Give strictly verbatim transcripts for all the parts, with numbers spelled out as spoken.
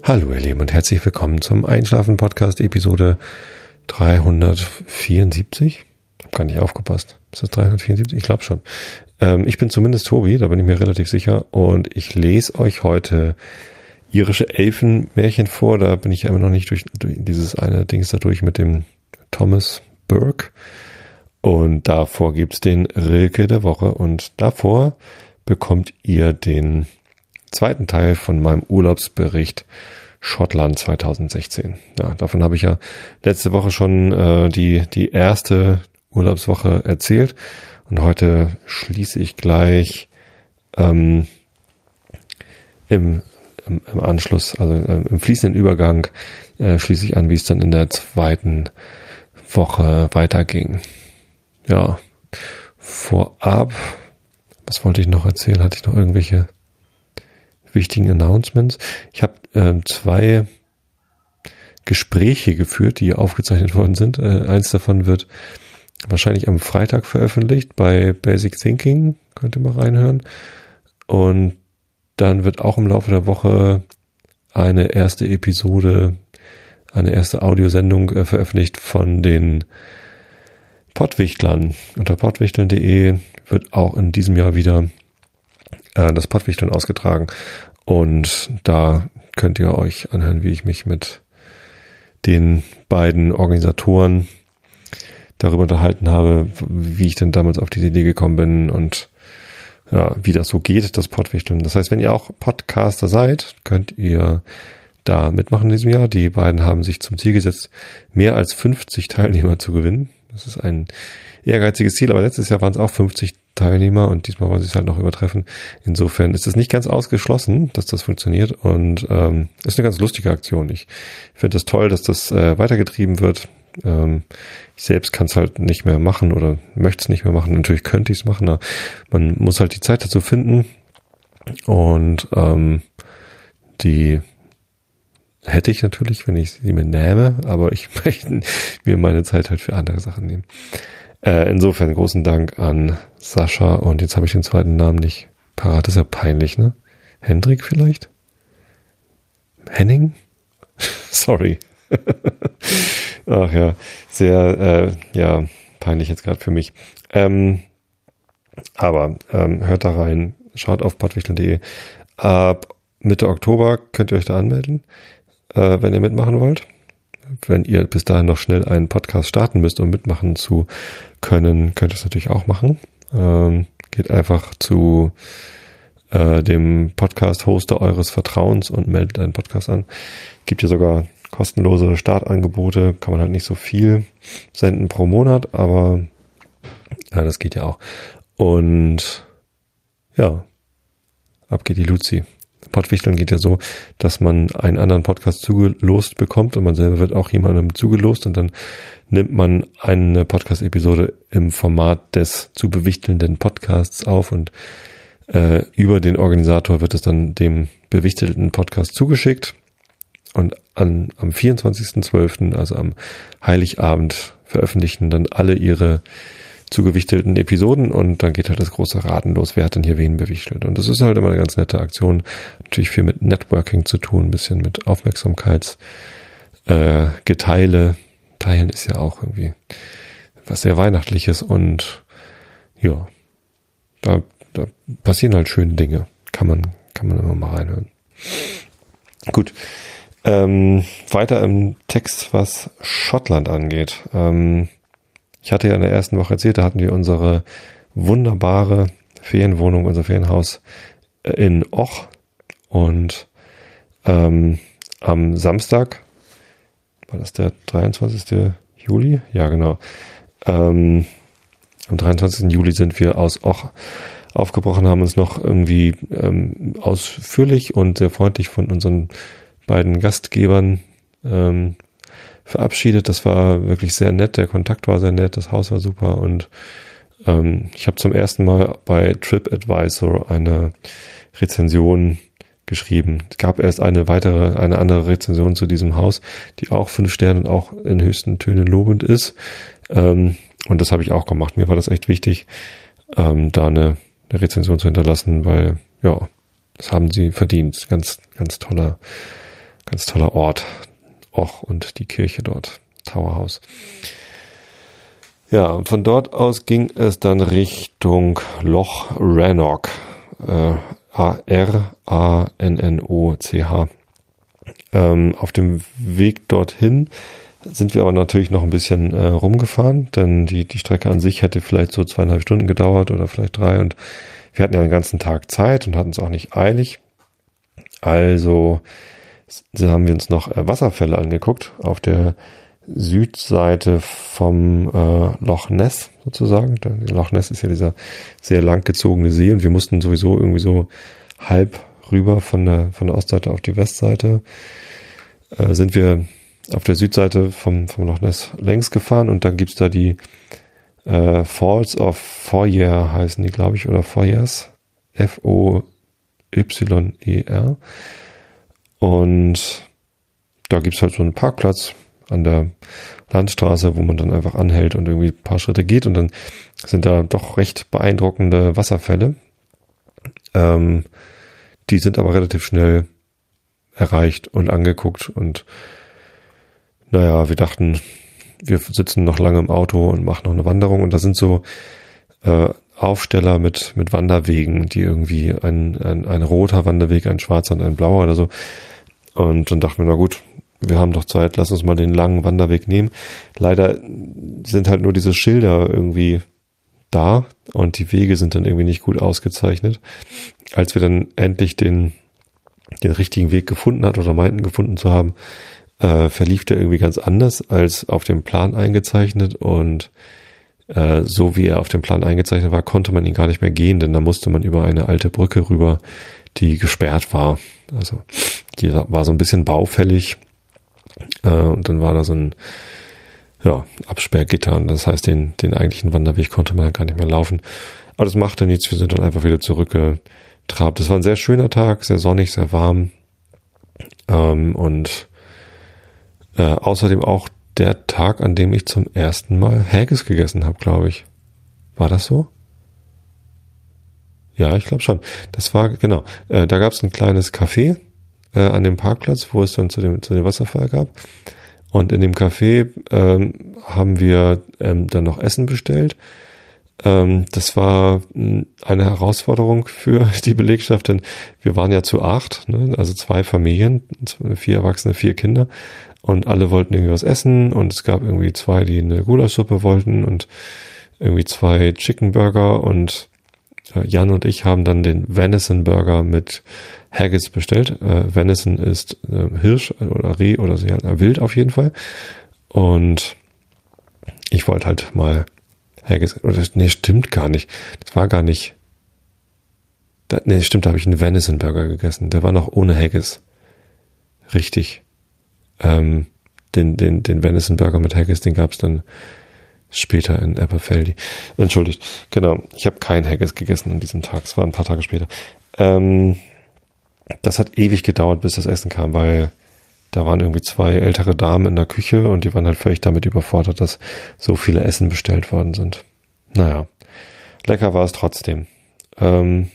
Hallo ihr Lieben und herzlich willkommen zum Einschlafen-Podcast Episode dreihundertvierundsiebzig. Ich habe gar nicht aufgepasst. Ist das dreihundertvierundsiebzig? Ich glaube schon. Ähm, ich bin zumindest Tobi, da bin ich mir relativ sicher. Und ich lese euch heute irische Elfenmärchen vor. Da bin ich ja immer noch nicht durch, durch dieses eine Dings da durch mit dem Thomas Burke. Und davor gibt's den Rilke der Woche. Und davor bekommt ihr den zweiten Teil von meinem Urlaubsbericht Schottland zweitausendsechzehn. Ja, davon habe ich ja letzte Woche schon äh, die die erste Urlaubswoche erzählt und heute schließe ich gleich ähm, im, im, im Anschluss, also äh, im fließenden Übergang äh, schließe ich an, wie es dann in der zweiten Woche weiterging. Ja, vorab, was wollte ich noch erzählen? Hatte ich noch irgendwelche wichtigen Announcements? Ich habe äh, zwei Gespräche geführt, die aufgezeichnet worden sind. Äh, eins davon wird wahrscheinlich am Freitag veröffentlicht bei Basic Thinking. Könnt ihr mal reinhören. Und dann wird auch im Laufe der Woche eine erste Episode, eine erste Audiosendung äh, veröffentlicht von den Pottwichtlern. Unter pottwichteln punkt de wird auch in diesem Jahr wieder das Pottwichteln ausgetragen und da könnt ihr euch anhören, wie ich mich mit den beiden Organisatoren darüber unterhalten habe, wie ich denn damals auf diese Idee gekommen bin und ja, wie das so geht, das Pottwichteln. Das heißt, wenn ihr auch Podcaster seid, könnt ihr da mitmachen in diesem Jahr. Die beiden haben sich zum Ziel gesetzt, mehr als fünfzig Teilnehmer zu gewinnen. Das ist ein ehrgeiziges Ziel, aber letztes Jahr waren es auch fünfzig Teilnehmer und diesmal wollen sie es halt noch übertreffen. Insofern ist es nicht ganz ausgeschlossen, dass das funktioniert und ähm, ist eine ganz lustige Aktion. Ich finde es das toll, dass das äh, weitergetrieben wird. Ähm, ich selbst kann es halt nicht mehr machen oder möchte es nicht mehr machen. Natürlich könnte ich es machen, aber man muss halt die Zeit dazu finden und ähm, die hätte ich natürlich, wenn ich sie mir nähme, aber ich möchte mir meine Zeit halt für andere Sachen nehmen. Äh, insofern großen Dank an Sascha und jetzt habe ich den zweiten Namen nicht parat, das ist ja peinlich, ne? Hendrik vielleicht? Henning? Sorry. Ach ja, sehr, äh, ja, peinlich jetzt gerade für mich. Ähm, aber ähm, hört da rein, schaut auf pottwichteln punkt de. Ab Mitte Oktober könnt ihr euch da anmelden, äh, wenn ihr mitmachen wollt. Wenn ihr bis dahin noch schnell einen Podcast starten müsst, um mitmachen zu können, könnt ihr es natürlich auch machen. Ähm, geht einfach zu äh, dem Podcast-Hoster eures Vertrauens und meldet einen Podcast an. Gibt ja sogar kostenlose Startangebote, kann man halt nicht so viel senden pro Monat, aber ja, das geht ja auch. Und ja, ab geht die Luzi. Pottwichteln geht ja so, dass man einen anderen Podcast zugelost bekommt und man selber wird auch jemandem zugelost und dann nimmt man eine Podcast-Episode im Format des zu bewichtelnden Podcasts auf und äh, über den Organisator wird es dann dem bewichtelten Podcast zugeschickt und an, am vierundzwanzigsten zwölften, also am Heiligabend, veröffentlichen dann alle ihre zugewichtelten Episoden und dann geht halt das große Raten los, wer hat denn hier wen bewichtelt. Und das ist halt immer eine ganz nette Aktion, natürlich viel mit Networking zu tun, ein bisschen mit Aufmerksamkeits äh, Geteile. Teilen ist ja auch irgendwie was sehr Weihnachtliches und ja, da, da passieren halt schöne Dinge. Kann man, kann man immer mal reinhören. Gut, ähm, weiter im Text, was Schottland angeht. Ähm, Ich hatte ja in der ersten Woche erzählt, da hatten wir unsere wunderbare Ferienwohnung, unser Ferienhaus in Och. Und ähm, am Samstag, war das der dreiundzwanzigsten Juli? Ja, genau. Ähm, am dreiundzwanzigsten Juli sind wir aus Och aufgebrochen, haben uns noch irgendwie ähm, ausführlich und sehr freundlich von unseren beiden Gastgebern ähm, verabschiedet. Das war wirklich sehr nett. Der Kontakt war sehr nett. Das Haus war super. Und ähm, ich habe zum ersten Mal bei TripAdvisor eine Rezension geschrieben. Es gab erst eine weitere, eine andere Rezension zu diesem Haus, die auch fünf Sterne und auch in höchsten Tönen lobend ist. Ähm, und das habe ich auch gemacht. Mir war das echt wichtig, ähm, da eine, eine Rezension zu hinterlassen, weil ja, das haben sie verdient. Ganz, ganz toller ganz toller Ort. Och, und die Kirche dort, Tower House. Ja, und von dort aus ging es dann Richtung Loch Rannoch. Äh, A R A N N O C H. Ähm, auf dem Weg dorthin sind wir aber natürlich noch ein bisschen äh, rumgefahren, denn die, die Strecke an sich hätte vielleicht so zweieinhalb Stunden gedauert oder vielleicht drei, und wir hatten ja den ganzen Tag Zeit und hatten es auch nicht eilig. Also haben wir uns noch äh, Wasserfälle angeguckt auf der Südseite vom äh, Loch Ness sozusagen. Der Loch Ness ist ja dieser sehr langgezogene See, und wir mussten sowieso irgendwie so halb rüber von der, von der Ostseite auf die Westseite. Äh, sind wir auf der Südseite vom, vom Loch Ness längs gefahren, und dann gibt's da die äh, Falls of Foyer heißen die, glaube ich, oder Foyers. F O Y E R. Und da gibt's halt so einen Parkplatz an der Landstraße, wo man dann einfach anhält und irgendwie ein paar Schritte geht, und dann sind da doch recht beeindruckende Wasserfälle. Ähm, die sind aber relativ schnell erreicht und angeguckt, und naja, wir dachten, wir sitzen noch lange im Auto und machen noch eine Wanderung, und da sind so äh, Aufsteller mit mit Wanderwegen, die irgendwie ein, ein ein roter Wanderweg, ein schwarzer und ein blauer oder so. Und dann dachten wir, na gut, wir haben doch Zeit, lass uns mal den langen Wanderweg nehmen. Leider sind halt nur diese Schilder irgendwie da, und die Wege sind dann irgendwie nicht gut ausgezeichnet. Als wir dann endlich den den richtigen Weg gefunden hat oder meinten gefunden zu haben, äh, verlief der irgendwie ganz anders als auf dem Plan eingezeichnet, und äh, so wie er auf dem Plan eingezeichnet war, konnte man ihn gar nicht mehr gehen, denn da musste man über eine alte Brücke rüber, die gesperrt war. Also die war so ein bisschen baufällig, äh, und dann war da so ein ja, Absperrgitter, und das heißt, den, den eigentlichen Wanderweg konnte man gar nicht mehr laufen. Aber das machte nichts, wir sind dann einfach wieder zurückgetrabt. Es war ein sehr schöner Tag, sehr sonnig, sehr warm, ähm, und äh, außerdem auch der Tag, an dem ich zum ersten Mal Haggis gegessen habe, glaube ich. War das so? Ja, ich glaube schon. Das war, genau, äh, da gab es ein kleines Café äh, an dem Parkplatz, wo es dann zu dem, zu dem Wasserfall gab. Und in dem Café ähm, haben wir ähm, dann noch Essen bestellt. Ähm, das war mh, eine Herausforderung für die Belegschaft, denn wir waren ja zu acht, ne? Also zwei Familien, vier Erwachsene, vier Kinder. Und alle wollten irgendwie was essen, und es gab irgendwie zwei, die eine Gulaschsuppe wollten, und irgendwie zwei Chicken Burger, und äh, Jan und ich haben dann den Venison Burger mit Haggis bestellt. Äh, Venison ist äh, Hirsch oder Reh oder so, ja, Wild auf jeden Fall. Und ich wollte halt mal Haggis, oder nee, stimmt gar nicht. Das war gar nicht, da, nee, stimmt, da habe ich einen Venison Burger gegessen. Der war noch ohne Haggis. Richtig. Ähm, den, den, den Venison Burger mit Haggis, den gab's dann später in Aberfeldy. Entschuldigt, genau. Ich habe kein Haggis gegessen an diesem Tag. Es war ein paar Tage später. Ähm, das hat ewig gedauert, bis das Essen kam, weil da waren irgendwie zwei ältere Damen in der Küche, und die waren halt völlig damit überfordert, dass so viele Essen bestellt worden sind. Naja, lecker war es trotzdem. Ähm,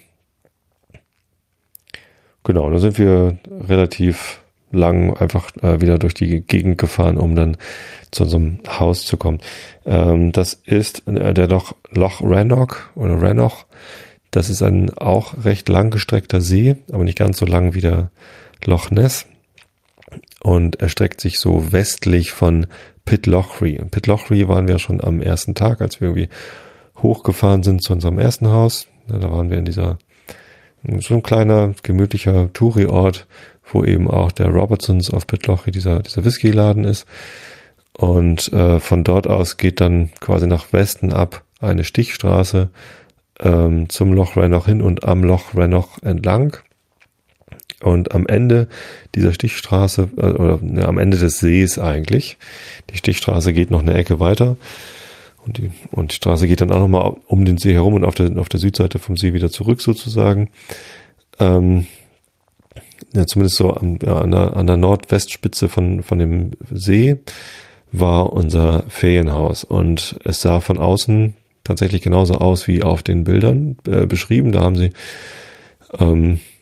genau, da sind wir relativ lang einfach äh, wieder durch die Gegend gefahren, um dann zu unserem Haus zu kommen. Ähm, das ist äh, der Loch, Loch Rannoch oder Rannoch. Das ist ein auch recht langgestreckter See, aber nicht ganz so lang wie der Loch Ness. Und erstreckt sich so westlich von Pitlochry. In Pitlochry waren wir schon am ersten Tag, als wir irgendwie hochgefahren sind zu unserem ersten Haus. Ja, da waren wir in dieser, so ein kleiner, gemütlicher Touri-Ort, wo eben auch der Robertsons of Pitlochry, dieser, dieser Whisky-Laden ist. Und äh, von dort aus geht dann quasi nach Westen ab eine Stichstraße ähm, zum Loch Rannoch hin und am Loch Rannoch entlang. Und am Ende dieser Stichstraße, äh, oder ne, am Ende des Sees eigentlich, die Stichstraße geht noch eine Ecke weiter, und die, und die Straße geht dann auch nochmal um den See herum und auf der, auf der Südseite vom See wieder zurück sozusagen. Ähm, ja, zumindest so an, ja, an, der, an der Nordwestspitze von, von dem See war unser Ferienhaus, und es sah von außen tatsächlich genauso aus wie auf den Bildern äh, beschrieben. Da haben sie ähm,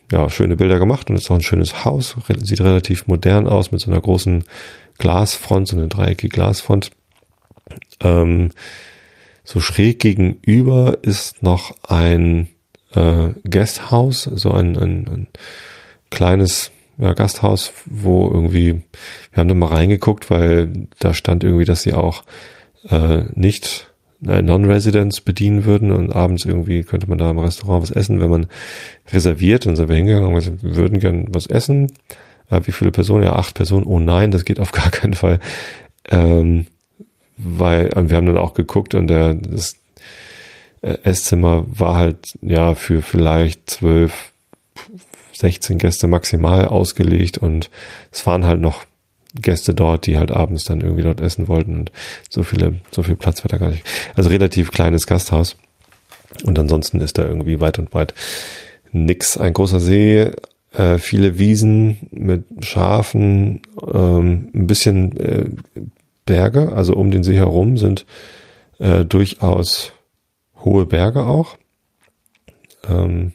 ja, schöne Bilder gemacht und ist auch ein schönes Haus, sieht relativ modern aus mit so einer großen Glasfront, so eine dreieckige Glasfront. Ähm, so schräg gegenüber ist noch ein äh, Guesthouse, so ein, ein, ein kleines ja, Gasthaus, wo irgendwie, wir haben da mal reingeguckt, weil da stand irgendwie, dass sie auch äh, nicht äh, Non-Residents bedienen würden und abends irgendwie könnte man da im Restaurant was essen, wenn man reserviert. Dann sind wir hingegangen und gesagt, wir würden gern was essen. Äh, wie viele Personen? Ja, acht Personen. Oh nein, das geht auf gar keinen Fall. Ähm, weil wir haben dann auch geguckt und der, das Esszimmer war halt ja für vielleicht zwölf, sechzehn Gäste maximal ausgelegt und es waren halt noch Gäste dort, die halt abends dann irgendwie dort essen wollten und so viele, so viel Platz war da gar nicht. Also relativ kleines Gasthaus und ansonsten ist da irgendwie weit und breit nix. Ein großer See, äh, viele Wiesen mit Schafen, ähm, ein bisschen äh, Berge, also um den See herum sind äh, durchaus hohe Berge auch. Ähm,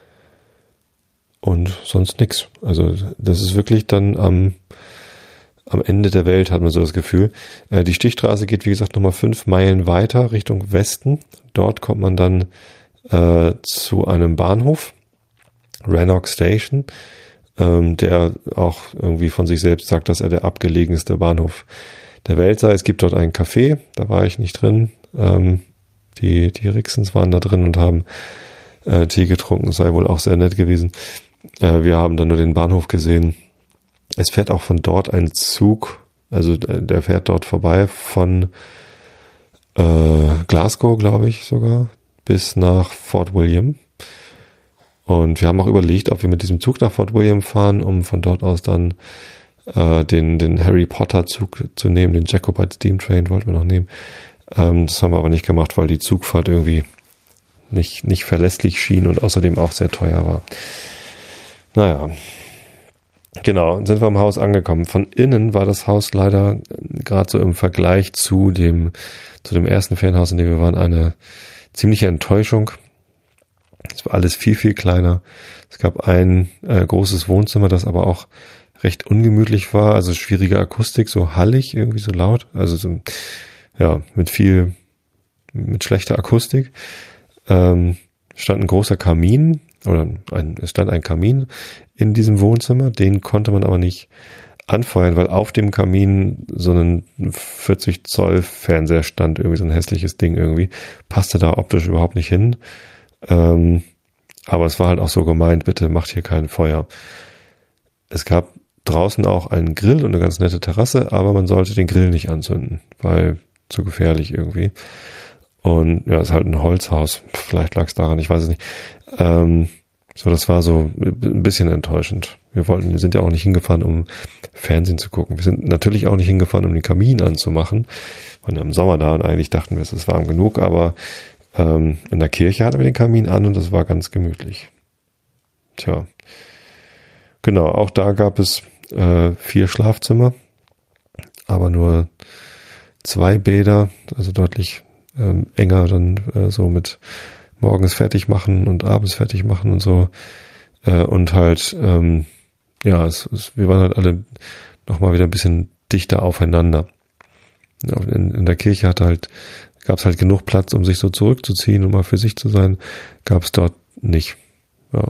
und sonst nix. Also das ist wirklich dann am, am Ende der Welt, hat man so das Gefühl. Äh, die Stichstraße geht, wie gesagt, nochmal fünf Meilen weiter Richtung Westen. Dort kommt man dann äh, zu einem Bahnhof, Rannoch Station, ähm, der auch irgendwie von sich selbst sagt, dass er der abgelegenste Bahnhof der Welt sei. Es gibt dort ein Café, da war ich nicht drin. Ähm, die, die Rixens waren da drin und haben äh, Tee getrunken, sei wohl auch sehr nett gewesen. Äh, wir haben dann nur den Bahnhof gesehen. Es fährt auch von dort ein Zug, also äh, der fährt dort vorbei von äh, Glasgow, glaube ich sogar, bis nach Fort William. Und wir haben auch überlegt, ob wir mit diesem Zug nach Fort William fahren, um von dort aus dann äh, den, den Harry Potter Zug zu nehmen, den Jacobite Steam Train wollten wir noch nehmen. Ähm, das haben wir aber nicht gemacht, weil die Zugfahrt irgendwie nicht, nicht verlässlich schien und außerdem auch sehr teuer war. Naja, genau, dann sind wir am Haus angekommen. Von innen war das Haus leider gerade so im Vergleich zu dem, zu dem ersten Ferienhaus, in dem wir waren, eine ziemliche Enttäuschung. Es war alles viel, viel kleiner. Es gab ein äh, großes Wohnzimmer, das aber auch recht ungemütlich war, also schwierige Akustik, so hallig, irgendwie so laut, also so, ja, mit viel, mit schlechter Akustik. Ähm, stand ein großer Kamin, oder ein, es stand ein Kamin in diesem Wohnzimmer, den konnte man aber nicht anfeuern, weil auf dem Kamin so ein vierzig Zoll Fernseher stand, irgendwie so ein hässliches Ding irgendwie, passte da optisch überhaupt nicht hin. Ähm, aber es war halt auch so gemeint, bitte macht hier kein Feuer. Es gab draußen auch einen Grill und eine ganz nette Terrasse, aber man sollte den Grill nicht anzünden, weil zu gefährlich irgendwie. Und ja, es ist halt ein Holzhaus. Vielleicht lag es daran, ich weiß es nicht. Ähm, so, das war so ein bisschen enttäuschend. Wir wollten, wir sind ja auch nicht hingefahren, um Fernsehen zu gucken. Wir sind natürlich auch nicht hingefahren, um den Kamin anzumachen. Wir waren ja im Sommer da und eigentlich dachten wir, es ist warm genug, aber ähm, in der Kirche hatten wir den Kamin an und das war ganz gemütlich. Tja. Genau, auch da gab es äh, vier Schlafzimmer, aber nur zwei Bäder, also deutlich ähm, enger dann äh, so mit morgens fertig machen und abends fertig machen und so. Äh, und halt, ähm, ja, es, es, wir waren halt alle nochmal wieder ein bisschen dichter aufeinander. In, in der Kirche hatte halt, gab es halt genug Platz, um sich so zurückzuziehen und mal für sich zu sein, gab es dort nicht. Ja.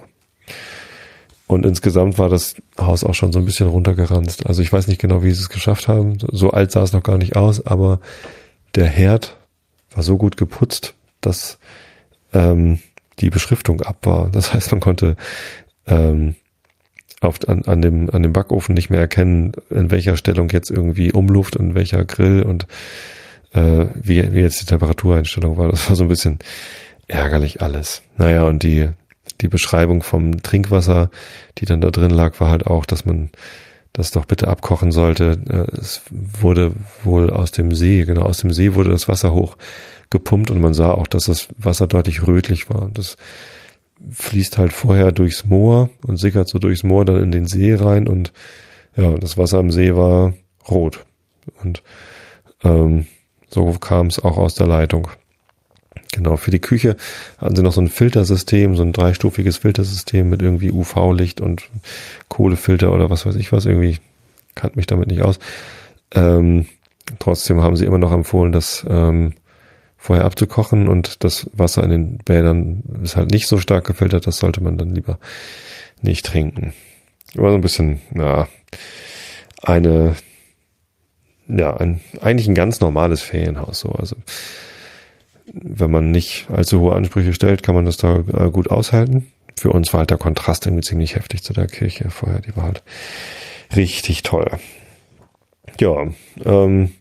Und insgesamt war das Haus auch schon so ein bisschen runtergeranzt. Also ich weiß nicht genau, wie sie es geschafft haben. So alt sah es noch gar nicht aus, aber der Herd war so gut geputzt, dass ähm, die Beschriftung ab war. Das heißt, man konnte ähm, auf, an, an, dem, an dem Backofen nicht mehr erkennen, in welcher Stellung jetzt irgendwie Umluft und welcher Grill und äh, wie, wie jetzt die Temperatureinstellung war. Das war so ein bisschen ärgerlich alles. Naja, und die Die Beschreibung vom Trinkwasser, die dann da drin lag, war halt auch, dass man das doch bitte abkochen sollte. Es wurde wohl aus dem See, genau aus dem See wurde das Wasser hoch gepumpt und man sah auch, dass das Wasser deutlich rötlich war. Das fließt halt vorher durchs Moor und sickert so durchs Moor dann in den See rein und ja, das Wasser am See war rot. Und ähm, so kam es auch aus der Leitung. Genau, für die Küche hatten sie noch so ein Filtersystem, so ein dreistufiges Filtersystem mit irgendwie U V-Licht und Kohlefilter oder was weiß ich was. Irgendwie kannte mich damit nicht aus. Ähm, trotzdem haben sie immer noch empfohlen, das ähm, vorher abzukochen, und das Wasser in den Bädern ist halt nicht so stark gefiltert, das sollte man dann lieber nicht trinken. War so ein bisschen, ja, eine, ja, ein, eigentlich ein ganz normales Ferienhaus, so, also wenn man nicht allzu hohe Ansprüche stellt, kann man das da äh, gut aushalten. Für uns war halt der Kontrast irgendwie ziemlich heftig zu der Kirche vorher. Die war halt richtig teuer. Ja, ähm,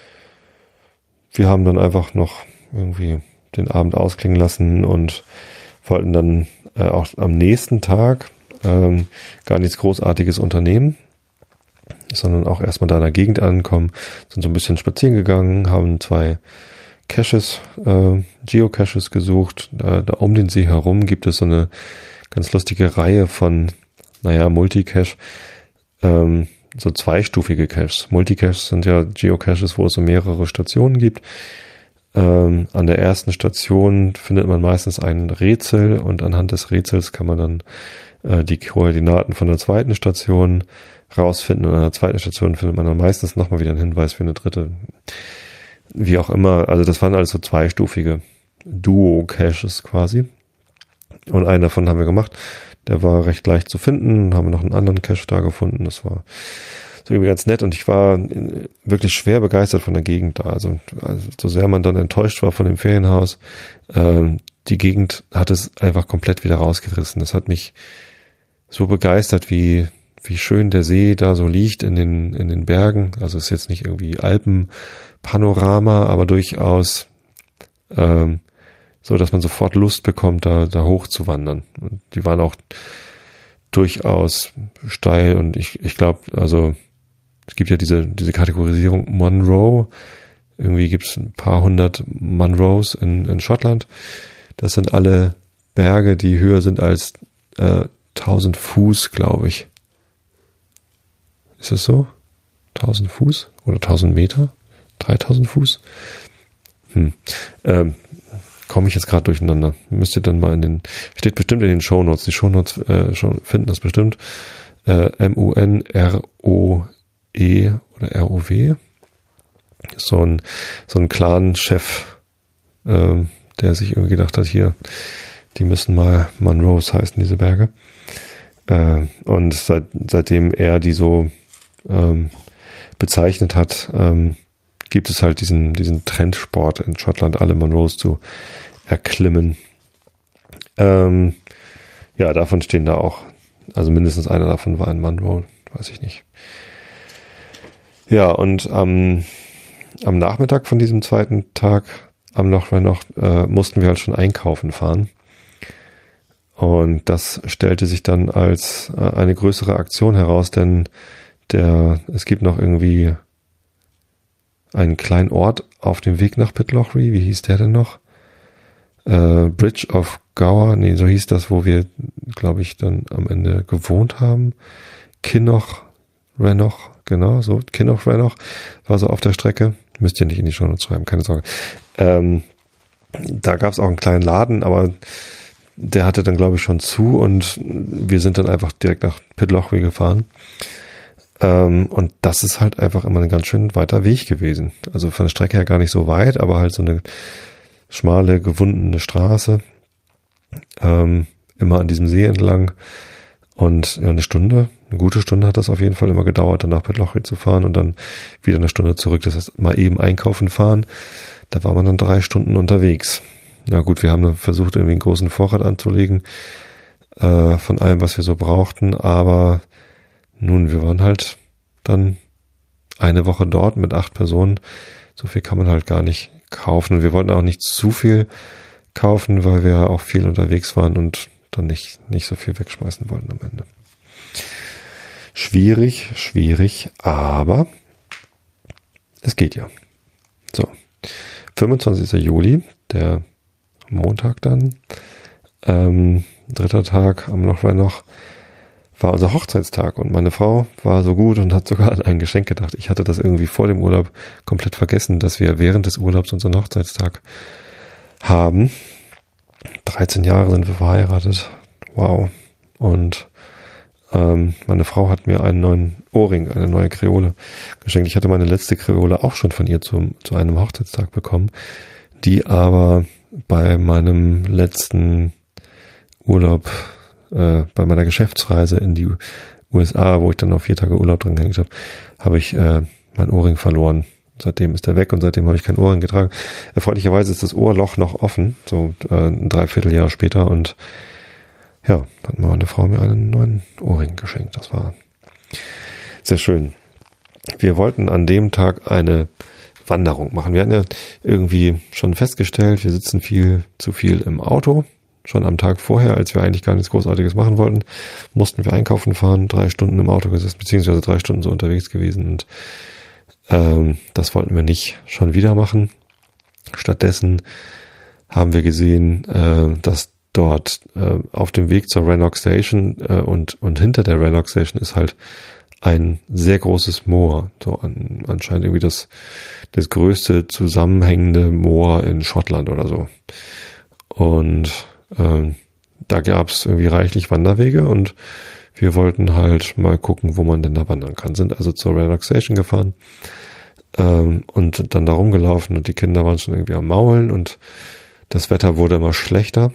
wir haben dann einfach noch irgendwie den Abend ausklingen lassen und wollten dann äh, auch am nächsten Tag ähm, gar nichts Großartiges unternehmen, sondern auch erstmal da in der Gegend ankommen, sind so ein bisschen spazieren gegangen, haben zwei Caches, äh, Geocaches gesucht. Da, da um den See herum gibt es so eine ganz lustige Reihe von, naja, Multicache, ähm, so zweistufige Caches. Multicaches sind ja Geocaches, wo es so mehrere Stationen gibt. Ähm, an der ersten Station findet man meistens ein Rätsel, und anhand des Rätsels kann man dann äh, die Koordinaten von der zweiten Station rausfinden, und an der zweiten Station findet man dann meistens nochmal wieder einen Hinweis für eine dritte. Wie auch immer, also das waren also zweistufige Duo-Caches quasi. Und einen davon haben wir gemacht. Der war recht leicht zu finden. Dann haben wir noch einen anderen Cache da gefunden. Das war so irgendwie ganz nett. Und ich war wirklich schwer begeistert von der Gegend da. Also, also so sehr man dann enttäuscht war von dem Ferienhaus, äh, die Gegend hat es einfach komplett wieder rausgerissen. Das hat mich so begeistert, wie wie schön der See da so liegt in den in den Bergen. Also es ist jetzt nicht irgendwie Alpenpanorama, aber durchaus ähm, so, dass man sofort Lust bekommt, da da hoch zu wandern. Und die waren auch durchaus steil, und ich ich glaube, also es gibt ja diese diese Kategorisierung Munro. Irgendwie gibt es ein paar hundert Munros in in Schottland. Das sind alle Berge, die höher sind als äh, tausend Fuß, glaube ich. Ist das so? tausend Fuß oder tausend Meter? dreitausend Fuß? Hm. Ähm, komme ich jetzt gerade durcheinander. Müsst ihr dann mal in den, steht bestimmt in den Shownotes. Die Shownotes äh, schon finden das bestimmt. Äh, M U N R O E oder R O W. So ein, so ein Clan-Chef, äh, der sich irgendwie gedacht hat, hier, die müssen mal Munros heißen, diese Berge. Äh, und seit, seitdem er die so ähm, bezeichnet hat, ähm, gibt es halt diesen, diesen Trendsport in Schottland, alle Munros zu erklimmen. Ähm, ja, davon stehen da auch, also mindestens einer davon war ein Munro, weiß ich nicht. Ja, und am, am Nachmittag von diesem zweiten Tag am Loch Rannoch äh, mussten wir halt schon einkaufen fahren. Und das stellte sich dann als äh, eine größere Aktion heraus, denn der, es gibt noch irgendwie einen kleinen Ort auf dem Weg nach Pitlochry. Wie hieß der denn noch? Äh, Bridge of Gower, nee, so hieß das, wo wir, glaube ich, dann am Ende gewohnt haben. Kinnoch Rannoch, genau, so, Kinnoch Rannoch war so auf der Strecke. Müsst ihr nicht in die Shownotes schreiben, keine Sorge. Ähm, da gab es auch einen kleinen Laden, aber der hatte dann, glaube ich, schon zu, und wir sind dann einfach direkt nach Pitlochry gefahren. Ähm, und das ist halt einfach immer ein ganz schön weiter Weg gewesen. Also von der Strecke her gar nicht so weit, aber halt so eine schmale, gewundene Straße. Ähm, immer an diesem See entlang. Und ja, eine Stunde, eine gute Stunde hat das auf jeden Fall immer gedauert, dann nach Pitlochry zu fahren und dann wieder eine Stunde zurück. Das heißt, mal eben einkaufen fahren. Da war man dann drei Stunden unterwegs. Na gut, wir haben dann versucht, irgendwie einen großen Vorrat anzulegen äh, von allem, was wir so brauchten. Aber nun, wir waren halt dann eine Woche dort mit acht Personen. So viel kann man halt gar nicht kaufen. Und wir wollten auch nicht zu viel kaufen, weil wir auch viel unterwegs waren und dann nicht, nicht so viel wegschmeißen wollten am Ende. Schwierig, schwierig, aber es geht ja. So, fünfundzwanzigster Juli, der Montag dann, ähm, dritter Tag am Loch Rannoch, war unser Hochzeitstag, und meine Frau war so gut und hat sogar an ein Geschenk gedacht. Ich hatte das irgendwie vor dem Urlaub komplett vergessen, dass wir während des Urlaubs unseren Hochzeitstag haben. dreizehn Jahre sind wir verheiratet. Wow. Und ähm, meine Frau hat mir einen neuen Ohrring, eine neue Kreole geschenkt. Ich hatte meine letzte Kreole auch schon von ihr zum, zu einem Hochzeitstag bekommen, die aber bei meinem letzten Urlaub, äh, bei meiner Geschäftsreise in die U S A, wo ich dann noch vier Tage Urlaub drin gehängt habe, habe ich äh, mein Ohrring verloren. Seitdem ist er weg und seitdem habe ich kein Ohrring getragen. Erfreulicherweise ist das Ohrloch noch offen, so äh, ein Dreivierteljahr später, und ja, dann hat meine Frau mir einen neuen Ohrring geschenkt. Das war sehr schön. Wir wollten an dem Tag eine Wanderung machen. Wir hatten ja irgendwie schon festgestellt, wir sitzen viel zu viel im Auto. Schon am Tag vorher, als wir eigentlich gar nichts Großartiges machen wollten, mussten wir einkaufen fahren, drei Stunden im Auto gesessen, beziehungsweise drei Stunden so unterwegs gewesen, und ähm, das wollten wir nicht schon wieder machen. Stattdessen haben wir gesehen, äh, dass dort äh, auf dem Weg zur Rannoch Station äh, und und hinter der Rannoch Station ist halt ein sehr großes Moor, so an, anscheinend irgendwie das das größte zusammenhängende Moor in Schottland oder so. Und ähm, da gab es irgendwie reichlich Wanderwege, und wir wollten halt mal gucken, wo man denn da wandern kann. Sind also zur Rannoch Station gefahren ähm, und dann da rumgelaufen, und die Kinder waren schon irgendwie am Maulen, und das Wetter wurde immer schlechter.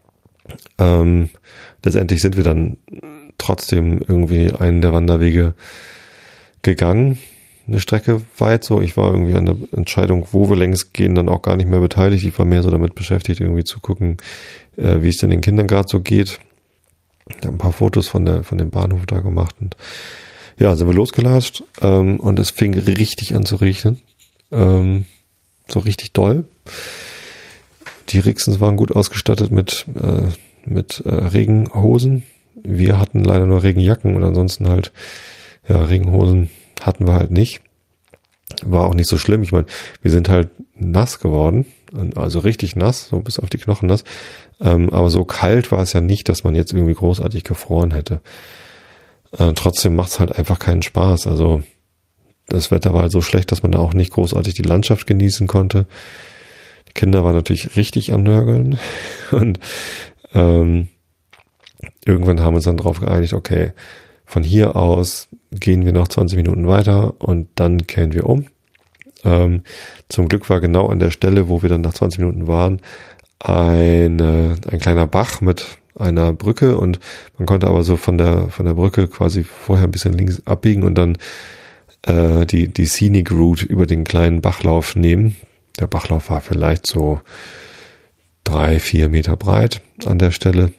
Ähm, letztendlich sind wir dann trotzdem irgendwie einen der Wanderwege gegangen, eine Strecke weit so. Ich war irgendwie an der Entscheidung, wo wir längs gehen, dann auch gar nicht mehr beteiligt. Ich war mehr so damit beschäftigt, irgendwie zu gucken, äh, wie es denn den Kindern gerade so geht. Ich habe ein paar Fotos von der von dem Bahnhof da gemacht, und ja, sind wir losgelatscht, ähm, und es fing richtig an zu regnen, ähm, so richtig doll. Die Rixens waren gut ausgestattet mit äh, mit äh, Regenhosen. Wir hatten leider nur Regenjacken, und ansonsten halt, ja, Regenhosen hatten wir halt nicht. War auch nicht so schlimm. Ich meine, wir sind halt nass geworden, also richtig nass, so bis auf die Knochen nass. Ähm, aber so kalt war es ja nicht, dass man jetzt irgendwie großartig gefroren hätte. Äh, trotzdem macht es halt einfach keinen Spaß. Also das Wetter war halt so schlecht, dass man da auch nicht großartig die Landschaft genießen konnte. Die Kinder waren natürlich richtig am Nörgeln, und ähm, irgendwann haben wir uns dann darauf geeinigt, okay, von hier aus gehen wir noch zwanzig Minuten weiter und dann kehren wir um. Ähm, zum Glück war genau an der Stelle, wo wir dann nach zwanzig Minuten waren, eine, ein kleiner Bach mit einer Brücke, und man konnte aber so von der von der Brücke quasi vorher ein bisschen links abbiegen und dann äh, die die Scenic Route über den kleinen Bachlauf nehmen. Der Bachlauf war vielleicht so drei, vier Meter breit an der Stelle.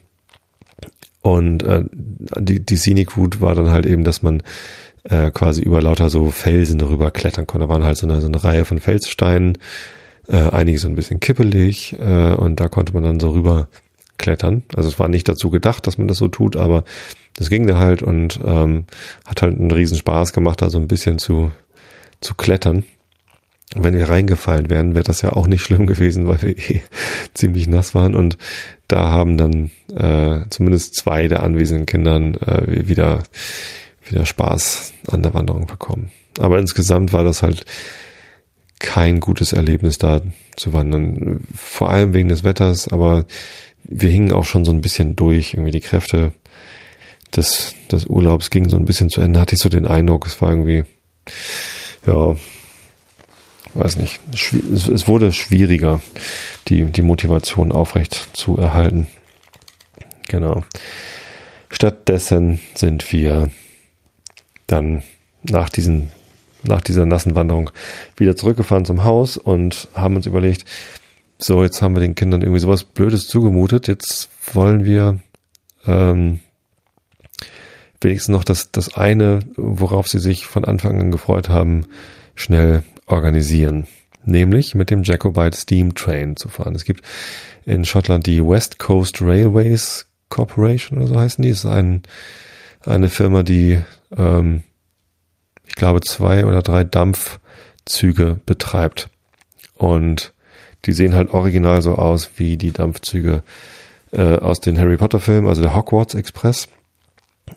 Und äh, die, die Scenic Route war dann halt eben, dass man äh, quasi über lauter so Felsen rüber klettern konnte. Da waren halt so eine, so eine Reihe von Felssteinen, äh, einige so ein bisschen kippelig, äh, und da konnte man dann so rüber klettern. Also es war nicht dazu gedacht, dass man das so tut, aber das ging da halt, und ähm, hat halt einen riesen Spaß gemacht, da so ein bisschen zu, zu klettern. Und wenn wir reingefallen wären, wäre das ja auch nicht schlimm gewesen, weil wir eh ziemlich nass waren, und da haben dann äh, zumindest zwei der anwesenden Kindern äh, wieder wieder Spaß an der Wanderung bekommen. Aber insgesamt war das halt kein gutes Erlebnis, da zu wandern. Vor allem wegen des Wetters, aber wir hingen auch schon so ein bisschen durch. Irgendwie die Kräfte des, des Urlaubs gingen so ein bisschen zu Ende. Hatte ich so den Eindruck, es war irgendwie, ja, weiß nicht, es wurde schwieriger, die, die Motivation aufrecht zu erhalten. Genau. Stattdessen sind wir dann nach diesen, nach dieser nassen Wanderung wieder zurückgefahren zum Haus und haben uns überlegt, so, jetzt haben wir den Kindern irgendwie sowas Blödes zugemutet, jetzt wollen wir ähm, wenigstens noch das, das eine, worauf sie sich von Anfang an gefreut haben, schnell organisieren. Nämlich mit dem Jacobite Steam Train zu fahren. Es gibt in Schottland die West Coast Railways Corporation oder so heißen die. Das ist ein, eine Firma, die ähm, ich glaube zwei oder drei Dampfzüge betreibt. Und die sehen halt original so aus wie die Dampfzüge äh, aus den Harry Potter Filmen, also der Hogwarts Express.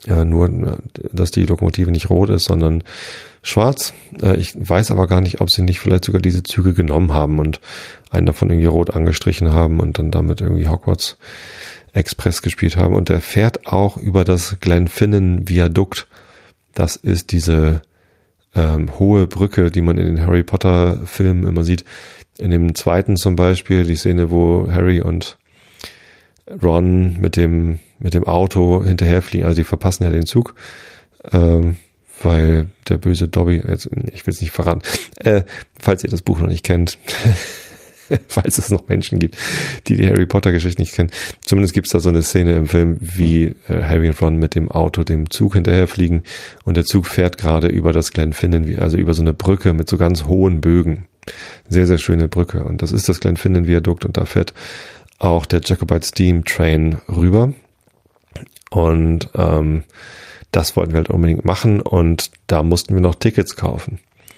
Ja, nur, dass die Lokomotive nicht rot ist, sondern schwarz. Äh, ich weiß aber gar nicht, ob sie nicht vielleicht sogar diese Züge genommen haben und einen davon irgendwie rot angestrichen haben und dann damit irgendwie Hogwarts Express gespielt haben. Und der fährt auch über das Glenfinnan Viadukt. Das ist diese ähm, hohe Brücke, die man in den Harry Potter Filmen immer sieht. In dem zweiten zum Beispiel, die Szene, wo Harry und Ron mit dem mit dem Auto hinterherfliegen, also die verpassen ja den Zug, ähm, weil der böse Dobby, jetzt, ich will es nicht verraten, äh, falls ihr das Buch noch nicht kennt, falls es noch Menschen gibt, die die Harry Potter Geschichte nicht kennen, zumindest gibt es da so eine Szene im Film, wie äh, Harry und Ron mit dem Auto dem Zug hinterherfliegen und der Zug fährt gerade über das Glenfinnan, also über so eine Brücke mit so ganz hohen Bögen. Sehr, sehr schöne Brücke und das ist das Glenfinnan Viadukt und da fährt auch der Jacobite Steam Train rüber. Und ähm, das wollten wir halt unbedingt machen und da mussten wir noch Tickets kaufen.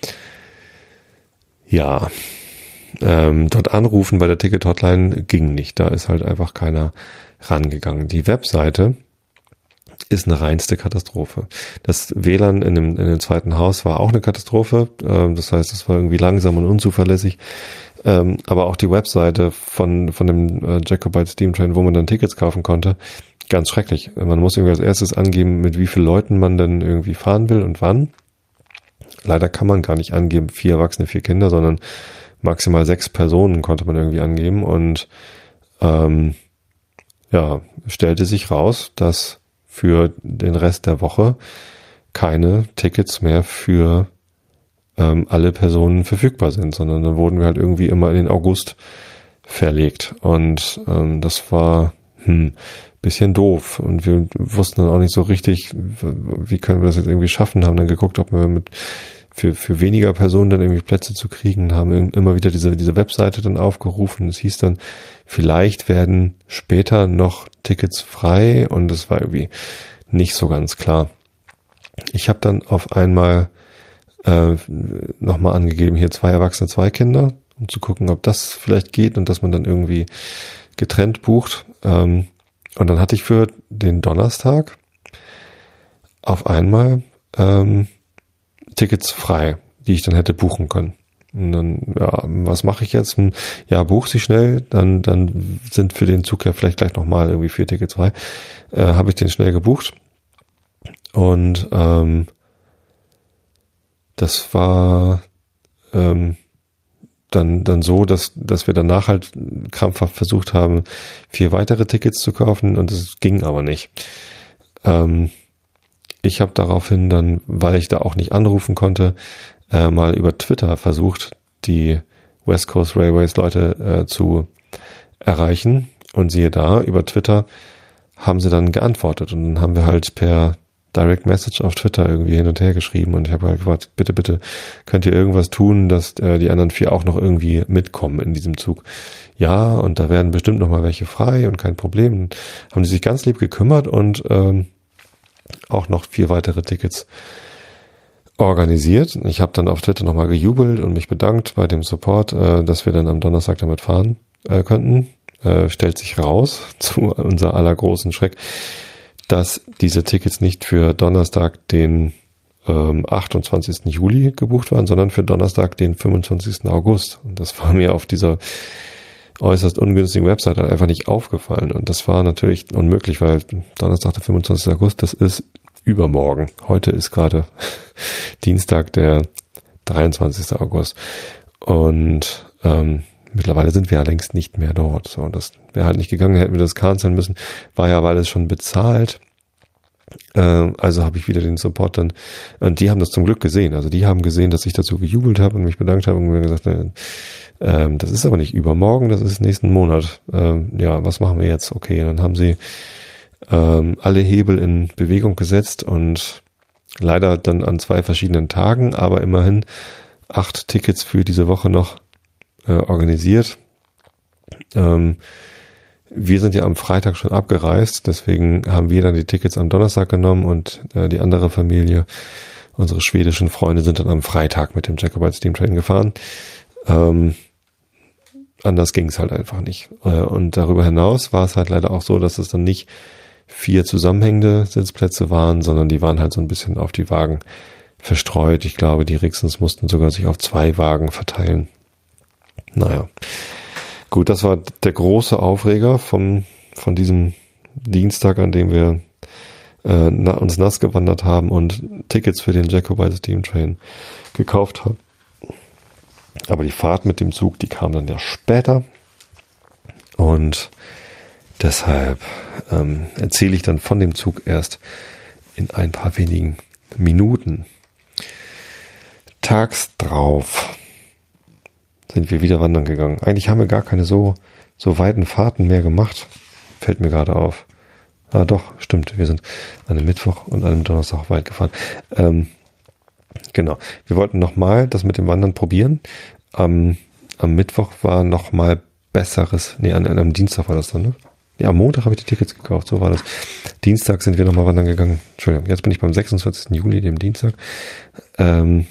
Ja, ähm, dort anrufen bei der Ticket-Hotline ging nicht. Da ist halt einfach keiner rangegangen. Die Webseite ist eine reinste Katastrophe. Das W L A N in dem, in dem zweiten Haus war auch eine Katastrophe. Ähm, das heißt, es war irgendwie langsam und unzuverlässig. Ähm, aber auch die Webseite von, von dem äh, Jacobite Steam Train, wo man dann Tickets kaufen konnte, ganz schrecklich. Man muss irgendwie als erstes angeben, mit wie vielen Leuten man dann irgendwie fahren will und wann. Leider kann man gar nicht angeben, vier Erwachsene, vier Kinder, sondern maximal sechs Personen konnte man irgendwie angeben. Und ähm, ja, stellte sich raus, dass für den Rest der Woche keine Tickets mehr für ähm, alle Personen verfügbar sind, sondern dann wurden wir halt irgendwie immer in den August verlegt. Und ähm, das war hm, bisschen doof und wir wussten dann auch nicht so richtig, wie können wir das jetzt irgendwie schaffen, haben dann geguckt, ob wir mit für für weniger Personen dann irgendwie Plätze zu kriegen, haben immer wieder diese diese Webseite dann aufgerufen. Es hieß dann, vielleicht werden später noch Tickets frei und es war irgendwie nicht so ganz klar. Ich habe dann auf einmal äh, nochmal angegeben, hier zwei Erwachsene, zwei Kinder, um zu gucken, ob das vielleicht geht und dass man dann irgendwie getrennt bucht. Ähm, Und dann hatte ich für den Donnerstag auf einmal ähm, Tickets frei, die ich dann hätte buchen können. Und dann, ja, was mache ich jetzt? Ja, buch sie schnell, dann dann sind für den Zug ja vielleicht gleich nochmal irgendwie vier Tickets frei. Äh, habe ich den schnell gebucht. Und ähm, das war ähm, dann dann so, dass dass wir danach halt krampfhaft versucht haben, vier weitere Tickets zu kaufen und es ging aber nicht. Ähm, ich habe daraufhin dann, weil ich da auch nicht anrufen konnte, äh, mal über Twitter versucht, die West Coast Railways Leute äh, zu erreichen und siehe da, über Twitter haben sie dann geantwortet und dann haben wir halt per Direct Message auf Twitter irgendwie hin und her geschrieben und ich habe halt gefragt, bitte, bitte, könnt ihr irgendwas tun, dass äh, die anderen vier auch noch irgendwie mitkommen in diesem Zug? Ja, und da werden bestimmt noch mal welche frei und kein Problem. Und haben die sich ganz lieb gekümmert und ähm, auch noch vier weitere Tickets organisiert. Ich habe dann auf Twitter nochmal gejubelt und mich bedankt bei dem Support, äh, dass wir dann am Donnerstag damit fahren äh, könnten. Äh, stellt sich raus, zu unser aller großen Schreck, dass diese Tickets nicht für Donnerstag, den ähm, achtundzwanzigsten Juli gebucht waren, sondern für Donnerstag, den fünfundzwanzigsten August. Und das war mir auf dieser äußerst ungünstigen Website halt einfach nicht aufgefallen. Und das war natürlich unmöglich, weil Donnerstag, der fünfundzwanzigste August, das ist übermorgen. Heute ist gerade Dienstag, der dreiundzwanzigste August. Und ähm, mittlerweile sind wir ja längst nicht mehr dort. So, das wäre halt nicht gegangen, hätten wir das canceln müssen. War ja weil es schon bezahlt. Äh, also habe ich wieder den Support dann, und die haben das zum Glück gesehen. Also die haben gesehen, dass ich dazu gejubelt habe und mich bedankt habe und mir gesagt, äh, äh, das ist aber nicht übermorgen, das ist nächsten Monat. Äh, ja, was machen wir jetzt? Okay, dann haben sie äh, alle Hebel in Bewegung gesetzt und leider dann an zwei verschiedenen Tagen, aber immerhin acht Tickets für diese Woche noch äh, organisiert. Ähm, wir sind ja am Freitag schon abgereist, deswegen haben wir dann die Tickets am Donnerstag genommen und äh, die andere Familie, unsere schwedischen Freunde, sind dann am Freitag mit dem Jacobite Steam Train gefahren. Ähm, anders ging es halt einfach nicht. Äh, und darüber hinaus war es halt leider auch so, dass es dann nicht vier zusammenhängende Sitzplätze waren, sondern die waren halt so ein bisschen auf die Wagen verstreut. Ich glaube, die Rixens mussten sogar sich auf zwei Wagen verteilen. Naja, gut, das war der große Aufreger vom, von diesem Dienstag, an dem wir äh, na, uns nass gewandert haben und Tickets für den Jacobite Steam Train gekauft haben. Aber die Fahrt mit dem Zug, die kam dann ja später. Und deshalb ähm, erzähle ich dann von dem Zug erst in ein paar wenigen Minuten. Tags drauf sind wir wieder wandern gegangen. Eigentlich haben wir gar keine so, so weiten Fahrten mehr gemacht. Fällt mir gerade auf. Ah doch, stimmt. Wir sind an einem Mittwoch und an einem Donnerstag weit gefahren. Ähm, genau. Wir wollten nochmal das mit dem Wandern probieren. Am, am Mittwoch war nochmal besseres, nee, an, an am Dienstag war das dann, ne? Ja, am Montag habe ich die Tickets gekauft, so war das. Dienstag sind wir nochmal wandern gegangen. Entschuldigung, jetzt bin ich beim sechsundzwanzigsten Juli, dem Dienstag. Ähm,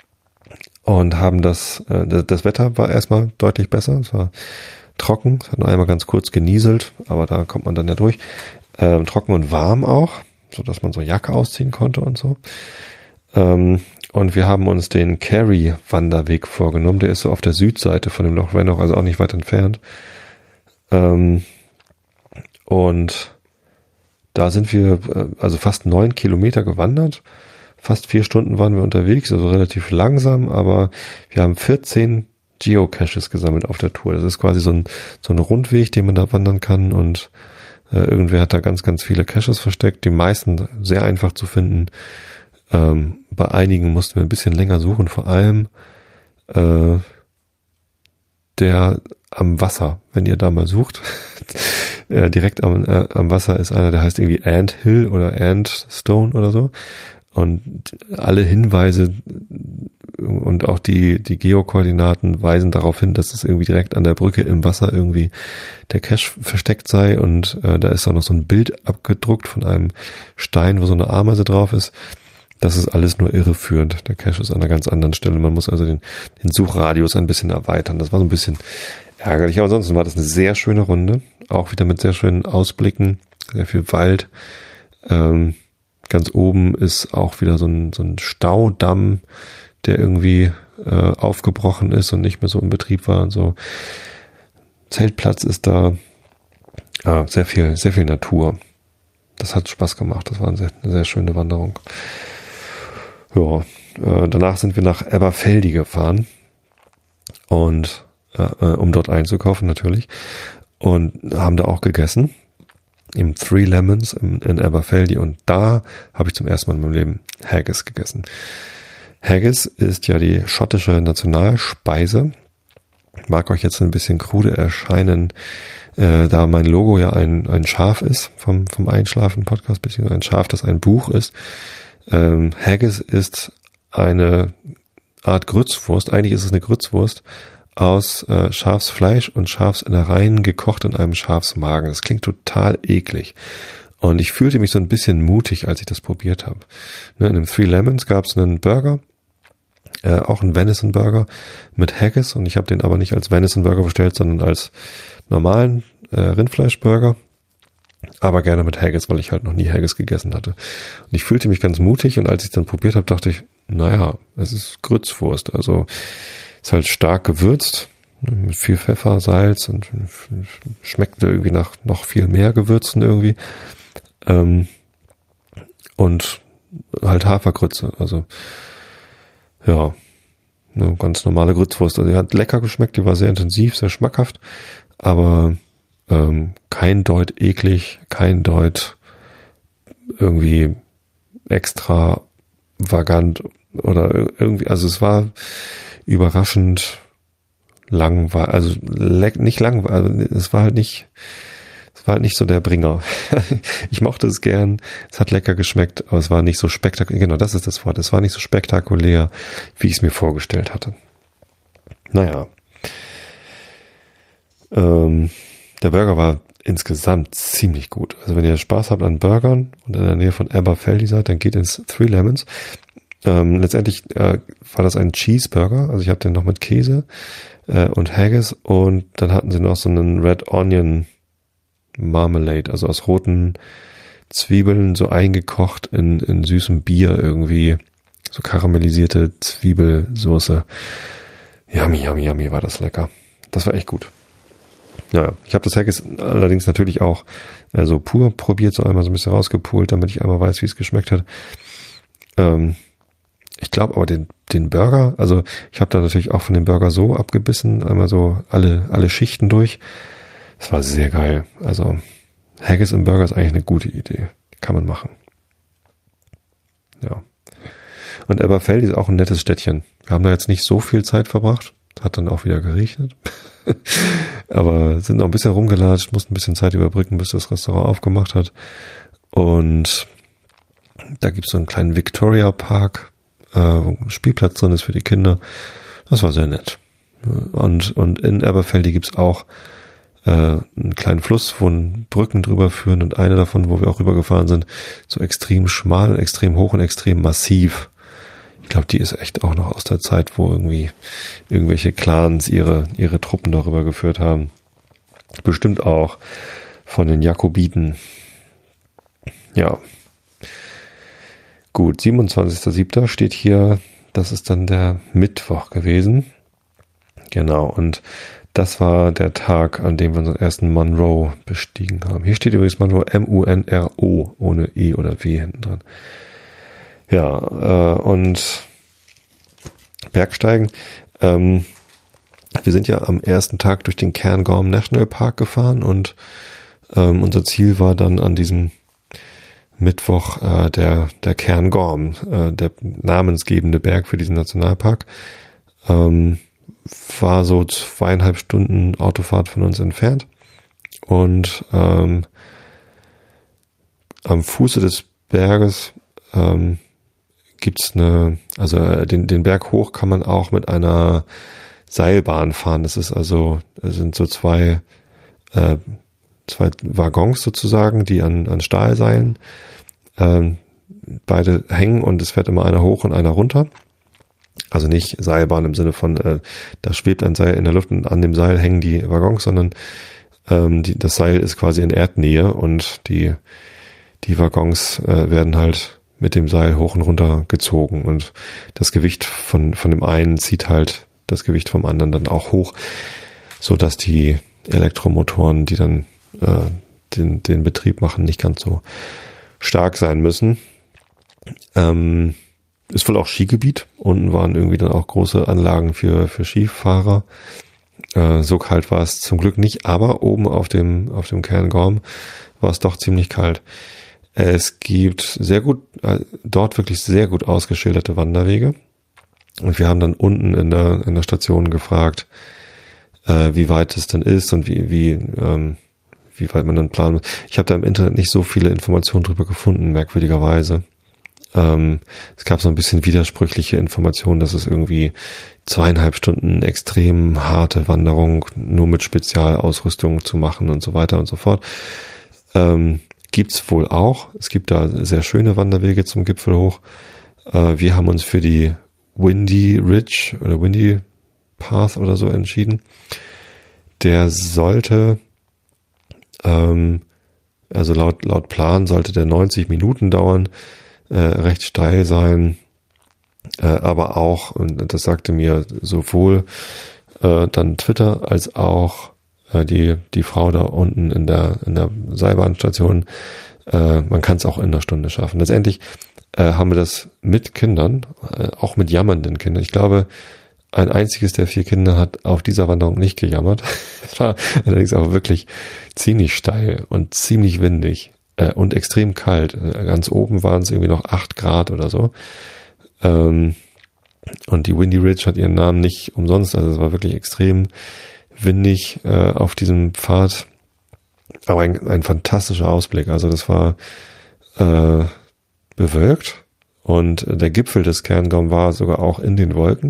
und haben das, äh, das, das Wetter war erstmal deutlich besser. Es war trocken, es hat nur einmal ganz kurz genieselt, aber da kommt man dann ja durch. Ähm, trocken und warm auch, so dass man so Jacke ausziehen konnte und so. Ähm, und wir haben uns den Kerry-Wanderweg vorgenommen. Der ist so auf der Südseite von dem Loch Rannoch, also auch nicht weit entfernt. Ähm, und da sind wir äh, also fast neun Kilometer gewandert. Fast vier Stunden waren wir unterwegs, also relativ langsam, aber wir haben vierzehn Geocaches gesammelt auf der Tour. Das ist quasi so ein, so ein Rundweg, den man da wandern kann, und äh, irgendwer hat da ganz, ganz viele Caches versteckt. Die meisten sehr einfach zu finden. Ähm, bei einigen mussten wir ein bisschen länger suchen, vor allem äh, der am Wasser, wenn ihr da mal sucht. äh, direkt am, äh, am Wasser ist einer, der heißt irgendwie Ant Hill oder Ant Stone oder so. Und alle Hinweise und auch die, die Geokoordinaten weisen darauf hin, dass es irgendwie direkt an der Brücke im Wasser irgendwie der Cache versteckt sei. Und äh, da ist auch noch so ein Bild abgedruckt von einem Stein, wo so eine Ameise drauf ist. Das ist alles nur irreführend. Der Cache ist an einer ganz anderen Stelle. Man muss also den, den Suchradius ein bisschen erweitern. Das war so ein bisschen ärgerlich. Aber ansonsten war das eine sehr schöne Runde. Auch wieder mit sehr schönen Ausblicken. Sehr viel Wald. Ähm, ganz oben ist auch wieder so ein, so ein Staudamm, der irgendwie äh, aufgebrochen ist und nicht mehr so in Betrieb war und so. Zeltplatz ist da. Ah, sehr viel, sehr viel Natur. Das hat Spaß gemacht. Das war eine sehr, eine sehr schöne Wanderung. Ja, äh, danach sind wir nach Aberfeldy gefahren und äh, um dort einzukaufen natürlich, und haben da auch gegessen im Three Lemons in, in Aberfeldy, und da habe ich zum ersten Mal in meinem Leben Haggis gegessen. Haggis ist ja die schottische Nationalspeise. Mag euch jetzt ein bisschen krude erscheinen, äh, da mein Logo ja ein, ein Schaf ist vom, vom Einschlafen-Podcast, beziehungsweise ein Schaf, das ein Buch ist. Ähm, Haggis ist eine Art Grützwurst. Eigentlich ist es eine Grützwurst aus äh, Schafsfleisch und Schafsinnereien gekocht in einem Schafsmagen. Das klingt total eklig. Und ich fühlte mich so ein bisschen mutig, als ich das probiert habe. Ne, in dem Three Lemons gab es einen Burger, äh, auch einen Venison Burger mit Haggis, und ich habe den aber nicht als Venison Burger bestellt, sondern als normalen äh, Rindfleischburger. Aber gerne mit Haggis, weil ich halt noch nie Haggis gegessen hatte. Und ich fühlte mich ganz mutig, und als ich es dann probiert habe, dachte ich, naja, es ist Grützwurst. Also ist halt stark gewürzt, mit viel Pfeffer, Salz, und schmeckte irgendwie nach noch viel mehr Gewürzen irgendwie. Ähm, und halt Hafergrütze. Also ja, eine ganz normale Grützwurst. Also die hat lecker geschmeckt, die war sehr intensiv, sehr schmackhaft, aber Ähm, kein Deut eklig, kein Deut irgendwie extravagant oder irgendwie, also es war überraschend langweilig, also le- nicht langweilig, also es war halt nicht, es war halt nicht so der Bringer. Ich mochte es gern, es hat lecker geschmeckt, aber es war nicht so spektakulär, genau, das ist das Wort, es war nicht so spektakulär, wie ich es mir vorgestellt hatte. Naja. Ähm, Der Burger war insgesamt ziemlich gut. Also wenn ihr Spaß habt an Burgern und in der Nähe von Aberfeldy seid, dann geht ins Three Lemons. Ähm, letztendlich äh, war das ein Cheeseburger. Also ich habe den noch mit Käse äh, und Haggis, und dann hatten sie noch so einen Red Onion Marmalade, also aus roten Zwiebeln so eingekocht in, in süßem Bier irgendwie. So karamellisierte Zwiebelsoße. Yummy, yummy, yummy, war das lecker. Das war echt gut. Ja, ich habe das Haggis allerdings natürlich auch äh, so pur probiert, so einmal so ein bisschen rausgepult, damit ich einmal weiß, wie es geschmeckt hat. Ähm, ich glaube aber den, den Burger, also ich habe da natürlich auch von dem Burger so abgebissen, einmal so alle, alle Schichten durch. Das war sehr geil. Also Haggis im Burger ist eigentlich eine gute Idee. Kann man machen. Ja. Und Elberfeld ist auch ein nettes Städtchen. Wir haben da jetzt nicht so viel Zeit verbracht. Hat dann auch wieder geregnet. Aber sind noch ein bisschen rumgelatscht, mussten ein bisschen Zeit überbrücken, bis das Restaurant aufgemacht hat. Und da gibt es so einen kleinen Victoria Park, äh, wo ein Spielplatz drin ist für die Kinder. Das war sehr nett. Und, und in Elberfeld gibt es auch äh, einen kleinen Fluss, wo Brücken drüber führen. Und eine davon, wo wir auch rübergefahren sind, so extrem schmal, extrem hoch und extrem massiv. Ich glaube, die ist echt auch noch aus der Zeit, wo irgendwie irgendwelche Clans ihre, ihre Truppen darüber geführt haben. Bestimmt auch von den Jakobiten. Ja. Gut, siebenundzwanzigster siebter steht hier, das ist dann der Mittwoch gewesen. Genau, und das war der Tag, an dem wir unseren ersten Monroe bestiegen haben. Hier steht übrigens Monroe M U N R O, ohne E oder W hinten dran. Ja, äh, und Bergsteigen. Ähm, wir sind ja am ersten Tag durch den Cairngorm National Park gefahren und ähm, unser Ziel war dann an diesem Mittwoch äh, der, der Cairngorm, äh, der namensgebende Berg für diesen Nationalpark. Ähm, war so zweieinhalb Stunden Autofahrt von uns entfernt. Und ähm, am Fuße des Berges ähm, gibt's eine, also den, den Berg hoch kann man auch mit einer Seilbahn fahren. Das ist also, das sind so zwei, äh, zwei Waggons sozusagen, die an, an Stahlseilen ähm, beide hängen und es fährt immer einer hoch und einer runter. Also nicht Seilbahn im Sinne von, äh, da schwebt ein Seil in der Luft und an dem Seil hängen die Waggons, sondern ähm, die, das Seil ist quasi in Erdnähe und die, die Waggons äh, werden halt mit dem Seil hoch und runter gezogen und das Gewicht von, von dem einen zieht halt das Gewicht vom anderen dann auch hoch, so dass die Elektromotoren, die dann äh, den, den Betrieb machen, nicht ganz so stark sein müssen. Ähm, ist wohl auch Skigebiet. Unten waren irgendwie dann auch große Anlagen für, für Skifahrer. Äh, so kalt war es zum Glück nicht, aber oben auf dem, auf dem Cairngorm war es doch ziemlich kalt. Es gibt sehr gut, äh, dort wirklich sehr gut ausgeschilderte Wanderwege. Und wir haben dann unten in der, in der Station gefragt, äh, wie weit es denn ist und wie, wie, ähm, wie weit man dann planen muss. Ich habe da im Internet nicht so viele Informationen drüber gefunden, merkwürdigerweise. Ähm, es gab so ein bisschen widersprüchliche Informationen, dass es irgendwie zweieinhalb Stunden extrem harte Wanderung nur mit Spezialausrüstung zu machen und so weiter und so fort. Ähm, gibt's wohl auch. Es gibt da sehr schöne Wanderwege zum Gipfel hoch. Äh, wir haben uns für die Windy Ridge oder Windy Path oder so entschieden. Der sollte, ähm, also laut, laut Plan sollte der neunzig Minuten dauern, äh, recht steil sein, äh, aber auch, und das sagte mir sowohl äh, dann Twitter als auch äh, die, die Frau da unten in der, in der Seilbahnstation, äh, man kann es auch in einer Stunde schaffen. Letztendlich äh, haben wir das mit Kindern, äh, auch mit jammernden Kindern. Ich glaube, ein einziges der vier Kinder hat auf dieser Wanderung nicht gejammert. Es war allerdings auch wirklich ziemlich steil und ziemlich windig äh, und extrem kalt. Ganz oben waren es irgendwie noch acht Grad oder so. Ähm, und die Windy Ridge hat ihren Namen nicht umsonst. Also es war wirklich extrem windig äh, auf diesem Pfad. Aber ein, ein fantastischer Ausblick. Also das war äh, bewölkt und der Gipfel des Cairngorm war sogar auch in den Wolken.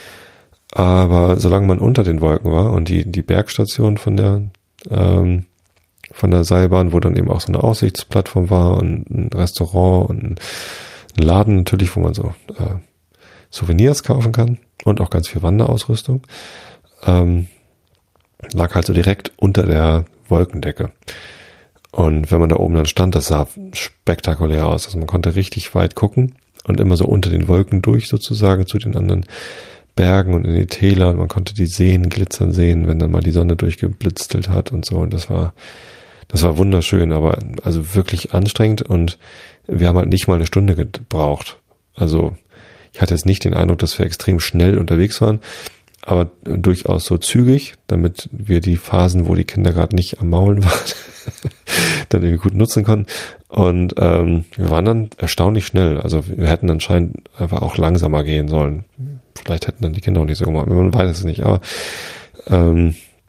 Aber solange man unter den Wolken war und die, die Bergstation von der, ähm, von der Seilbahn, wo dann eben auch so eine Aussichtsplattform war und ein Restaurant und ein Laden natürlich, wo man so äh, Souvenirs kaufen kann und auch ganz viel Wanderausrüstung, ähm, lag halt so direkt unter der Wolkendecke. Und wenn man da oben dann stand, das sah spektakulär aus. Also man konnte richtig weit gucken und immer so unter den Wolken durch sozusagen zu den anderen Bergen und in die Täler. Und man konnte die Seen glitzern sehen, wenn dann mal die Sonne durchgeblitztelt hat und so. Und das war, das war wunderschön, aber also wirklich anstrengend. Und wir haben halt nicht mal eine Stunde gebraucht. Also ich hatte jetzt nicht den Eindruck, dass wir extrem schnell unterwegs waren, aber durchaus so zügig, damit wir die Phasen, wo die Kinder gerade nicht am Maulen waren, dann irgendwie gut nutzen konnten. Und ähm, wir waren dann erstaunlich schnell. Also wir hätten anscheinend einfach auch langsamer gehen sollen. Vielleicht hätten dann die Kinder auch nicht so gemacht. Man weiß es nicht. Aber ähm,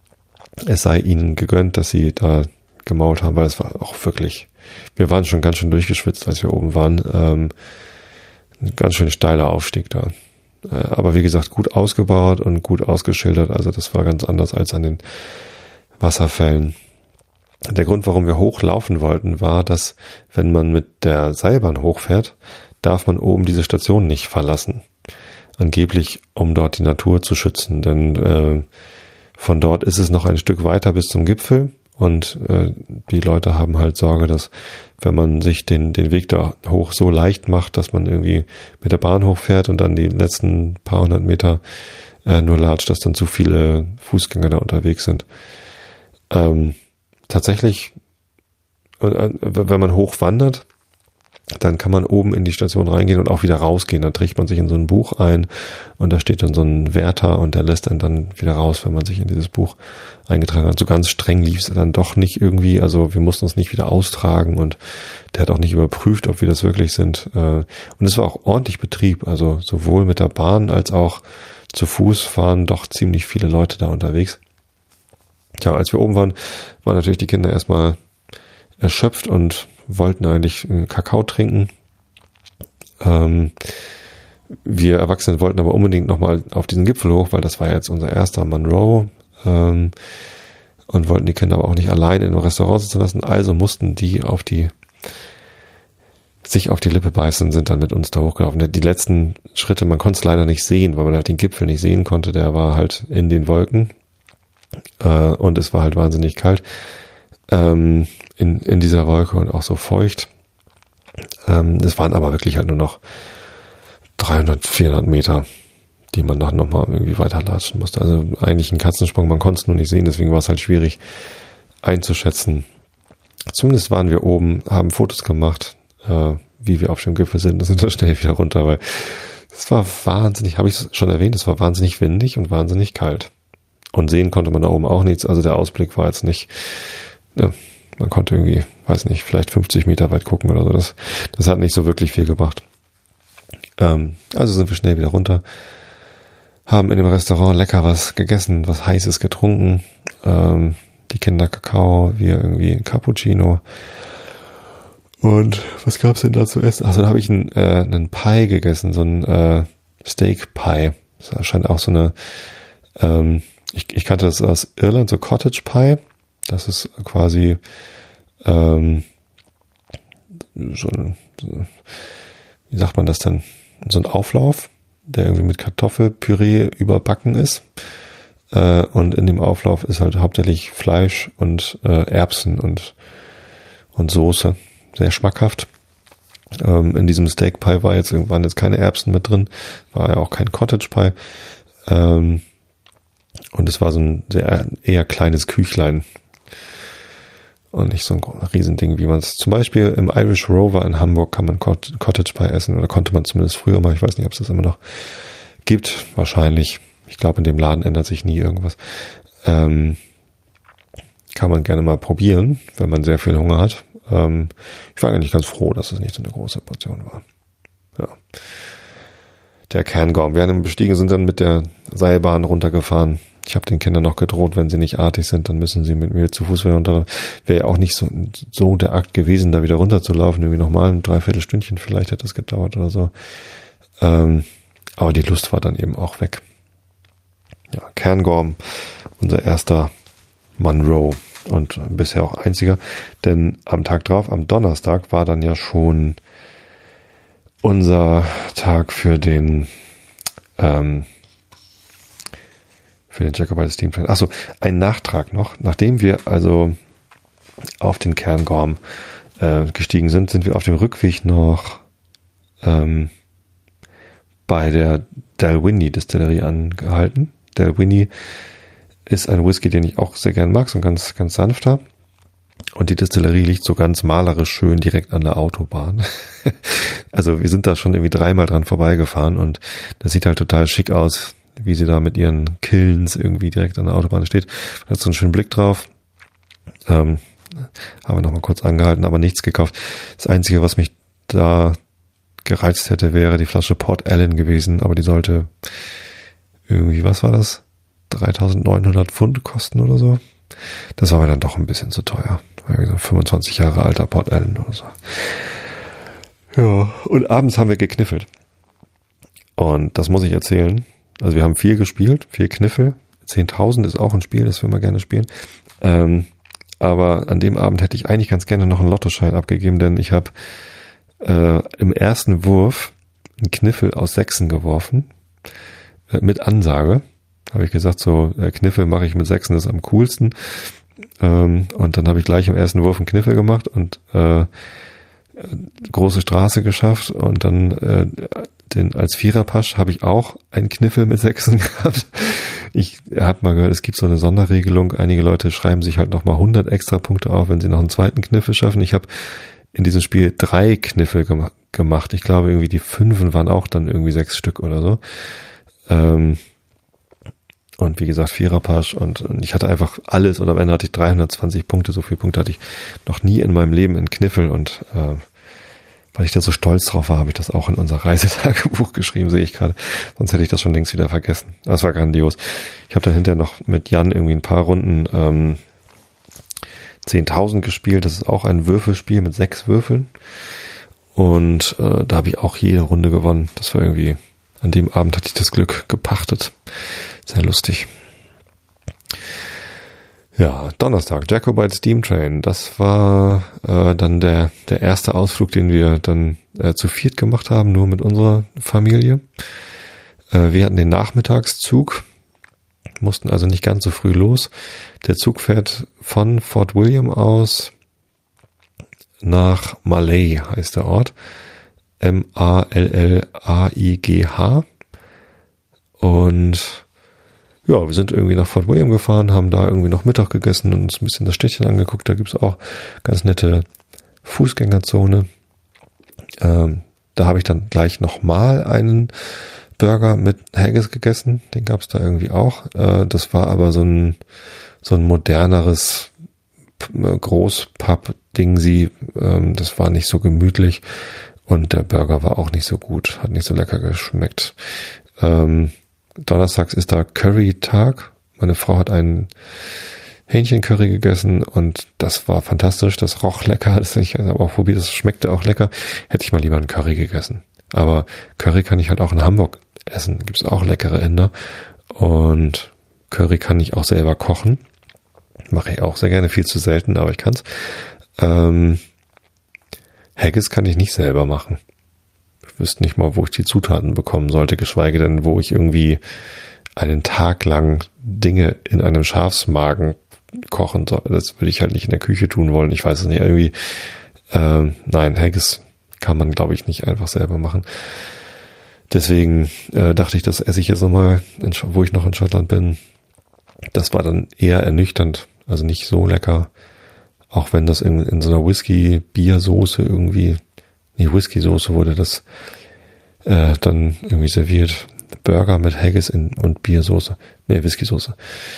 es sei ihnen gegönnt, dass sie da gemault haben, weil es war auch wirklich, wir waren schon ganz schön durchgeschwitzt, als wir oben waren. Ähm, ein ganz schön steiler Aufstieg da. Aber wie gesagt, gut ausgebaut und gut ausgeschildert. Also das war ganz anders als an den Wasserfällen. Der Grund, warum wir hochlaufen wollten, war, dass wenn man mit der Seilbahn hochfährt, darf man oben diese Station nicht verlassen. Angeblich, um dort die Natur zu schützen. Denn äh, von dort ist es noch ein Stück weiter bis zum Gipfel. Und äh, die Leute haben halt Sorge, dass wenn man sich den den Weg da hoch so leicht macht, dass man irgendwie mit der Bahn hochfährt und dann die letzten paar hundert Meter äh, nur latscht, dass dann zu viele Fußgänger da unterwegs sind. Ähm, tatsächlich, äh, wenn man hochwandert, dann kann man oben in die Station reingehen und auch wieder rausgehen. Dann trägt man sich in so ein Buch ein und da steht dann so ein Wärter und der lässt einen dann wieder raus, wenn man sich in dieses Buch eingetragen hat. So ganz streng lief es dann doch nicht irgendwie. Also wir mussten uns nicht wieder austragen und der hat auch nicht überprüft, ob wir das wirklich sind. Und es war auch ordentlich Betrieb. Also sowohl mit der Bahn als auch zu Fuß waren doch ziemlich viele Leute da unterwegs. Tja, als wir oben waren, waren natürlich die Kinder erstmal erschöpft und wollten eigentlich Kakao trinken. Ähm, wir Erwachsene wollten aber unbedingt nochmal auf diesen Gipfel hoch, weil das war jetzt unser erster Munro. Ähm, und wollten die Kinder aber auch nicht allein in einem Restaurant sitzen lassen. Also mussten die auf die sich auf die Lippe beißen und sind dann mit uns da hochgelaufen. Die letzten Schritte, man konnte es leider nicht sehen, weil man halt den Gipfel nicht sehen konnte. Der war halt in den Wolken. Äh, und es war halt wahnsinnig kalt. Ähm, in, in dieser Wolke und auch so feucht. Ähm, es waren aber wirklich halt nur noch dreihundert, vierhundert Meter, die man dann nochmal irgendwie weiterlatschen musste. Also eigentlich ein Katzensprung, man konnte es nur nicht sehen, deswegen war es halt schwierig einzuschätzen. Zumindest waren wir oben, haben Fotos gemacht, äh, wie wir auf dem Gipfel sind, und sind dann schnell wieder runter, weil es war wahnsinnig, habe ich es schon erwähnt, es war wahnsinnig windig und wahnsinnig kalt. Und sehen konnte man da oben auch nichts, also der Ausblick war jetzt nicht, ja, man konnte irgendwie, weiß nicht, vielleicht fünfzig Meter weit gucken oder so. Das, das hat nicht so wirklich viel gebracht. Ähm, also sind wir schnell wieder runter, haben in dem Restaurant lecker was gegessen, was Heißes getrunken. Ähm, die Kinder Kakao, wir irgendwie ein Cappuccino. Und was gab's denn da zu essen? Also da habe ich einen, äh, einen Pie gegessen, so ein äh, Steak Pie. Das scheint auch so eine, ähm, ich, ich kannte das aus Irland, so Cottage Pie. Das ist quasi ähm, so, ein, so, wie sagt man das denn? So ein Auflauf, der irgendwie mit Kartoffelpüree überbacken ist. Äh, und in dem Auflauf ist halt hauptsächlich Fleisch und äh, Erbsen und und Soße. Sehr schmackhaft. Ähm, in diesem Steak Pie war jetzt waren jetzt keine Erbsen mit drin, war ja auch kein Cottage Pie. Ähm, und es war so ein sehr eher kleines Küchlein. Und nicht so ein Riesending, wie man es zum Beispiel im Irish Rover in Hamburg kann man Cottage Pie essen, oder konnte man zumindest früher mal, ich weiß nicht, ob es das immer noch gibt, wahrscheinlich. Ich glaube, in dem Laden ändert sich nie irgendwas. Ähm, kann man gerne mal probieren, wenn man sehr viel Hunger hat. Ähm, ich war eigentlich ganz froh, dass es nicht so eine große Portion war. Ja. Der Cairngorm. Wir haben bestiegen, sind dann mit der Seilbahn runtergefahren. Ich habe den Kindern noch gedroht, wenn sie nicht artig sind, dann müssen sie mit mir zu Fuß wieder runter. Wäre ja auch nicht so, so der Akt gewesen, da wieder runterzulaufen. Irgendwie nochmal ein Dreiviertelstündchen vielleicht hätte das gedauert oder so. Ähm, aber die Lust war dann eben auch weg. Ja, Cairngorm, unser erster Munro und bisher auch einziger. Denn am Tag drauf, am Donnerstag, war dann ja schon unser Tag für den ähm, für den Jacobite Steam Trail. Achso, ein Nachtrag noch. Nachdem wir also auf den Cairngorm äh, gestiegen sind, sind wir auf dem Rückweg noch ähm, bei der Dalwhinnie Distillerie angehalten. Dalwhinnie ist ein Whisky, den ich auch sehr gern mag, so ein ganz, ganz sanfter. Und die Distillerie liegt so ganz malerisch schön direkt an der Autobahn. Also wir sind da schon irgendwie dreimal dran vorbeigefahren und das sieht halt total schick aus, wie sie da mit ihren Kilns irgendwie direkt an der Autobahn steht. Da hat so einen schönen Blick drauf. Ähm, haben wir nochmal kurz angehalten, aber nichts gekauft. Das Einzige, was mich da gereizt hätte, wäre die Flasche Port Ellen gewesen, aber die sollte irgendwie, was war das? dreitausendneunhundert Pfund kosten oder so. Das war mir dann doch ein bisschen zu teuer. So fünfundzwanzig Jahre alter Port Ellen oder so. Ja, und abends haben wir gekniffelt. Und das muss ich erzählen. Also wir haben viel gespielt, viel Kniffel. zehntausend ist auch ein Spiel, das wir mal gerne spielen. Ähm, aber an dem Abend hätte ich eigentlich ganz gerne noch einen Lottoschein abgegeben, denn ich habe äh, im ersten Wurf einen Kniffel aus Sechsen geworfen. Äh, mit Ansage. Habe ich gesagt, so äh, Kniffel mache ich mit Sechsen, das ist am coolsten. Ähm, und dann habe ich gleich im ersten Wurf einen Kniffel gemacht und äh, große Straße geschafft und dann äh, den als Viererpasch habe ich auch einen Kniffel mit Sechsen gehabt. Ich habe mal gehört, es gibt so eine Sonderregelung. Einige Leute schreiben sich halt nochmal hundert extra Punkte auf, wenn sie noch einen zweiten Kniffel schaffen. Ich habe in diesem Spiel drei Kniffel gem- gemacht. Ich glaube irgendwie die Fünfen waren auch dann irgendwie sechs Stück oder so. Ähm, und wie gesagt Viererpasch und, und ich hatte einfach alles und am Ende hatte ich dreihundertzwanzig Punkte. So viele Punkte hatte ich noch nie in meinem Leben in Kniffel und äh, weil ich da so stolz drauf war, habe ich das auch in unser Reisetagebuch geschrieben, sehe ich gerade. Sonst hätte ich das schon längst wieder vergessen. Das war grandios. Ich habe dann hinterher noch mit Jan irgendwie ein paar Runden ähm, zehntausend gespielt. Das ist auch ein Würfelspiel mit sechs Würfeln. Und äh, da habe ich auch jede Runde gewonnen. Das war irgendwie, an dem Abend hatte ich das Glück gepachtet. Sehr lustig. Ja, Donnerstag, Jacobite Steam Train. Das war äh, dann der der erste Ausflug, den wir dann äh, zu viert gemacht haben, nur mit unserer Familie. Äh, wir hatten den Nachmittagszug, mussten also nicht ganz so früh los. Der Zug fährt von Fort William aus nach Malay, heißt der Ort. M A L L A I G H. Und ja, wir sind irgendwie nach Fort William gefahren, haben da irgendwie noch Mittag gegessen und uns ein bisschen das Städtchen angeguckt. Da gibt's auch ganz nette Fußgängerzone. Ähm, da habe ich dann gleich nochmal einen Burger mit Haggis gegessen. Den gab's da irgendwie auch. Äh, das war aber so ein so ein moderneres Großpub-Ding. Ähm, das war nicht so gemütlich und der Burger war auch nicht so gut, hat nicht so lecker geschmeckt. Ähm, Donnerstags ist da Curry-Tag. Meine Frau hat einen Hähnchencurry gegessen und das war fantastisch. Das roch lecker. Das ich habe auch probiert. Das schmeckte auch lecker. Hätte ich mal lieber einen Curry gegessen. Aber Curry kann ich halt auch in Hamburg essen. Gibt's auch leckere Inder. Und Curry kann ich auch selber kochen. Mache ich auch sehr gerne. Viel zu selten, aber ich kann's. Ähm, Haggis kann ich nicht selber machen. Ich wüsste nicht mal, wo ich die Zutaten bekommen sollte, geschweige denn, wo ich irgendwie einen Tag lang Dinge in einem Schafsmagen kochen soll. Das würde ich halt nicht in der Küche tun wollen. Ich weiß es nicht. Irgendwie, ähm, nein, Haggis kann man, glaube ich, nicht einfach selber machen. Deswegen äh, dachte ich, das esse ich jetzt nochmal, wo ich noch in Schottland bin. Das war dann eher ernüchternd, also nicht so lecker. Auch wenn das in, in so einer Whisky-Biersoße irgendwie, nee, Whisky-Soße wurde das äh, dann irgendwie serviert. Burger mit Haggis in, und Biersoße. Nee, Whisky-Soße.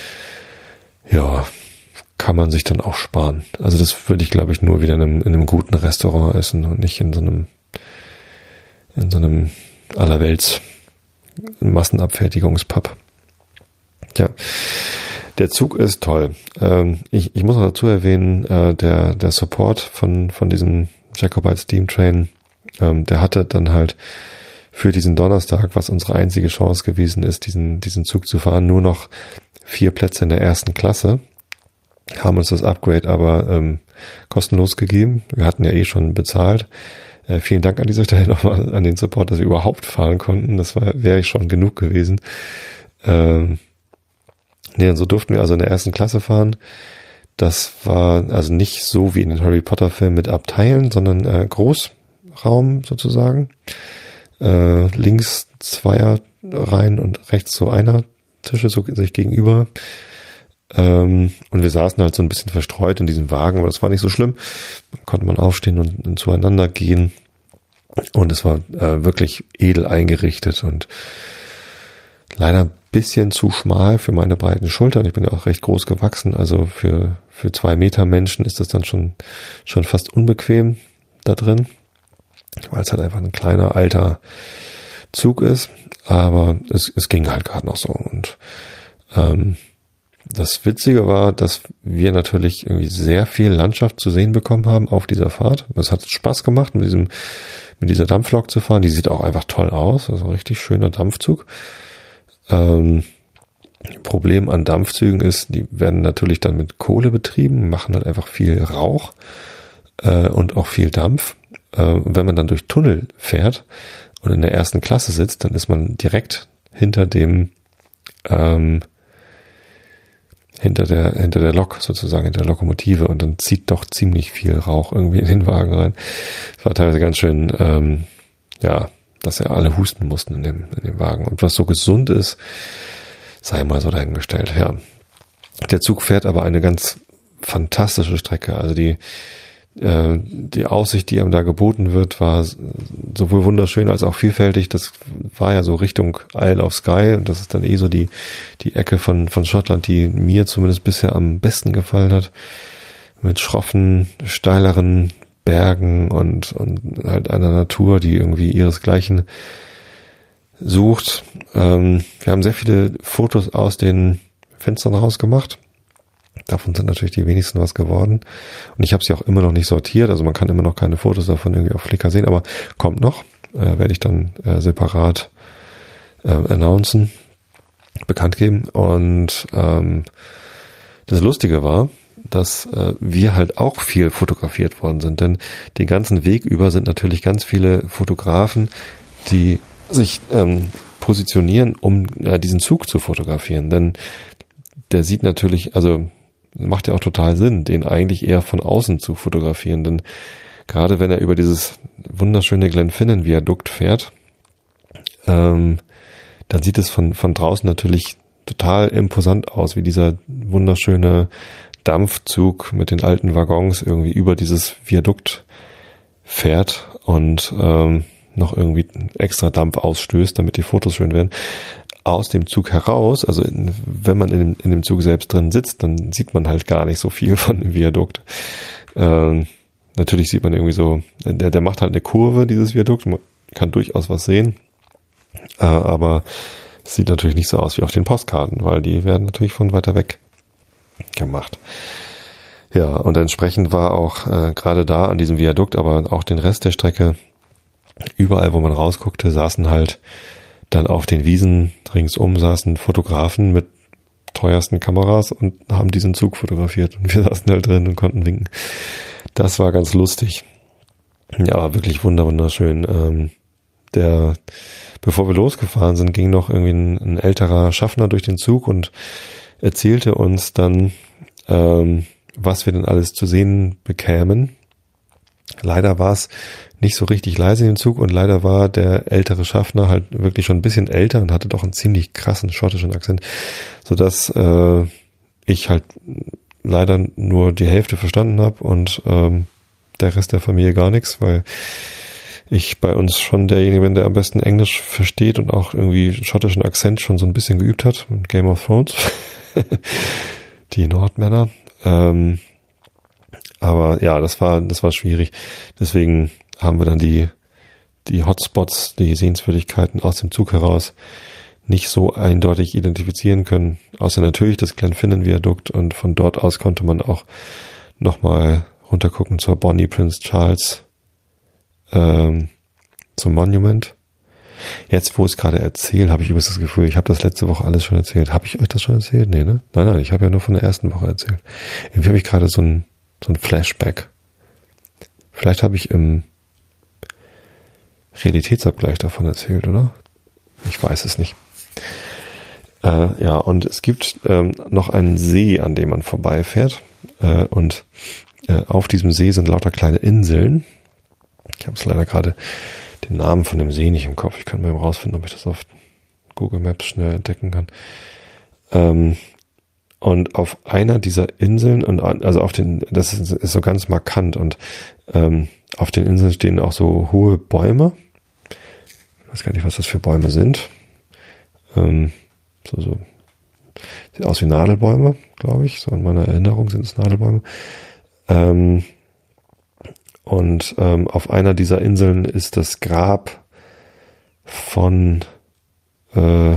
Ja, kann man sich dann auch sparen. Also das würde ich, glaube ich, nur wieder in einem, in einem guten Restaurant essen und nicht in so einem in so einem allerwelts Massenabfertigungspub. Ja, der Zug ist toll. Ähm, ich, ich muss noch dazu erwähnen, äh, der der Support von von diesem Jacobite Steam Train, ähm, der hatte dann halt für diesen Donnerstag, was unsere einzige Chance gewesen ist, diesen diesen Zug zu fahren, nur noch vier Plätze in der ersten Klasse. Haben uns das Upgrade aber ähm, kostenlos gegeben. Wir hatten ja eh schon bezahlt. Äh, vielen Dank an dieser Stelle nochmal an den Support, dass wir überhaupt fahren konnten. Das war wäre schon genug gewesen. Ähm, nee, und so durften wir also in der ersten Klasse fahren. Das war also nicht so wie in den Harry Potter Filmen mit Abteilen, sondern äh, Großraum sozusagen. Äh, links zweier Reihen und rechts so einer Tische so sich gegenüber. Ähm, und wir saßen halt so ein bisschen verstreut in diesem Wagen, aber das war nicht so schlimm. Dann konnte man aufstehen und, und zueinander gehen. Und es war äh, wirklich edel eingerichtet und leider ein bisschen zu schmal für meine breiten Schultern. Ich bin ja auch recht groß gewachsen, also für für zwei Meter Menschen ist das dann schon schon fast unbequem da drin, weil es halt einfach ein kleiner alter Zug ist. Aber es, es ging halt gerade noch so. Und ähm, das Witzige war, dass wir natürlich irgendwie sehr viel Landschaft zu sehen bekommen haben auf dieser Fahrt. Es hat Spaß gemacht, mit diesem mit dieser Dampflok zu fahren. Die sieht auch einfach toll aus. Also ein richtig schöner Dampfzug. Ähm, Problem an Dampfzügen ist, die werden natürlich dann mit Kohle betrieben, machen halt einfach viel Rauch äh, und auch viel Dampf. Äh, und wenn man dann durch Tunnel fährt und in der ersten Klasse sitzt, dann ist man direkt hinter dem ähm, hinter der hinter der Lok sozusagen, hinter der Lokomotive, und dann zieht doch ziemlich viel Rauch irgendwie in den Wagen rein. Das war teilweise ganz schön, ähm, ja, dass ja alle husten mussten in dem in dem Wagen. Und was so gesund ist, sei mal so dahingestellt. Ja, der Zug fährt aber eine ganz fantastische Strecke. Also die äh, die Aussicht, die einem da geboten wird, war sowohl wunderschön als auch vielfältig. Das war ja so Richtung Isle of Skye, und das ist dann eh so die die Ecke von von Schottland, die mir zumindest bisher am besten gefallen hat, mit schroffen, steileren Bergen und und halt einer Natur, die irgendwie ihresgleichen sucht. Ähm, wir haben sehr viele Fotos aus den Fenstern raus gemacht. Davon sind natürlich die wenigsten was geworden. Und ich habe sie auch immer noch nicht sortiert. Also man kann immer noch keine Fotos davon irgendwie auf Flickr sehen, aber kommt noch. Äh, werde ich dann äh, separat äh, announcen, bekannt geben. Und ähm, das Lustige war, dass äh, wir halt auch viel fotografiert worden sind. Denn den ganzen Weg über sind natürlich ganz viele Fotografen, die sich ähm, positionieren, um äh, diesen Zug zu fotografieren. Denn der sieht natürlich, also macht ja auch total Sinn, den eigentlich eher von außen zu fotografieren. Denn gerade wenn er über dieses wunderschöne Glenfinnan-Viadukt fährt, ähm, dann sieht es von von draußen natürlich total imposant aus, wie dieser wunderschöne Dampfzug mit den alten Waggons irgendwie über dieses Viadukt fährt und ähm, noch irgendwie extra Dampf ausstößt, damit die Fotos schön werden. Aus dem Zug heraus, also in, wenn man in dem, in dem Zug selbst drin sitzt, dann sieht man halt gar nicht so viel von dem Viadukt. Ähm, natürlich sieht man irgendwie so, der, der macht halt eine Kurve, dieses Viadukt, man kann durchaus was sehen, äh, aber es sieht natürlich nicht so aus wie auf den Postkarten, weil die werden natürlich von weiter weg gemacht. Ja, und entsprechend war auch äh, gerade da an diesem Viadukt, aber auch den Rest der Strecke, überall, wo man rausguckte, saßen halt dann auf den Wiesen ringsum saßen Fotografen mit teuersten Kameras und haben diesen Zug fotografiert. Und wir saßen halt drin und konnten winken. Das war ganz lustig. Ja, wirklich wunderschön. Ähm, der, bevor wir losgefahren sind, ging noch irgendwie ein, ein älterer Schaffner durch den Zug und erzählte uns dann, ähm, was wir denn alles zu sehen bekämen. Leider war es nicht so richtig leise im Zug und leider war der ältere Schaffner halt wirklich schon ein bisschen älter und hatte doch einen ziemlich krassen schottischen Akzent, sodass äh, ich halt leider nur die Hälfte verstanden habe und ähm, der Rest der Familie gar nichts, weil ich bei uns schon derjenige bin, der am besten Englisch versteht und auch irgendwie schottischen Akzent schon so ein bisschen geübt hat. Game of Thrones. Die Nordmänner. Ähm, aber ja, das war, das war schwierig. Deswegen haben wir dann die, die Hotspots, die Sehenswürdigkeiten aus dem Zug heraus nicht so eindeutig identifizieren können. Außer natürlich das Glenfinnan-Viadukt, und von dort aus konnte man auch nochmal runtergucken zur Bonnie Prince Charles, ähm, zum Monument. Jetzt, wo ich es gerade erzähle, habe ich übrigens das Gefühl, ich habe das letzte Woche alles schon erzählt. Habe ich euch das schon erzählt? Nee, ne? Nein, nein, ich habe ja nur von der ersten Woche erzählt. Irgendwie habe ich gerade so ein, so ein Flashback. Vielleicht habe ich im Realitätsabgleich davon erzählt, oder? Ich weiß es nicht. Äh, ja, und es gibt ähm, noch einen See, an dem man vorbeifährt. Äh, und äh, auf diesem See sind lauter kleine Inseln. Ich habe es leider gerade den Namen von dem See nicht im Kopf. Ich kann mal rausfinden, ob ich das auf Google Maps schnell entdecken kann. Ähm, und auf einer dieser Inseln, und also auf den, das ist, ist so ganz markant, und ähm, auf den Inseln stehen auch so hohe Bäume. Ich weiß gar nicht, was das für Bäume sind. Ähm, so, so. Sieht aus wie Nadelbäume, glaube ich. So in meiner Erinnerung sind es Nadelbäume. Ähm, und ähm, auf einer dieser Inseln ist das Grab von äh,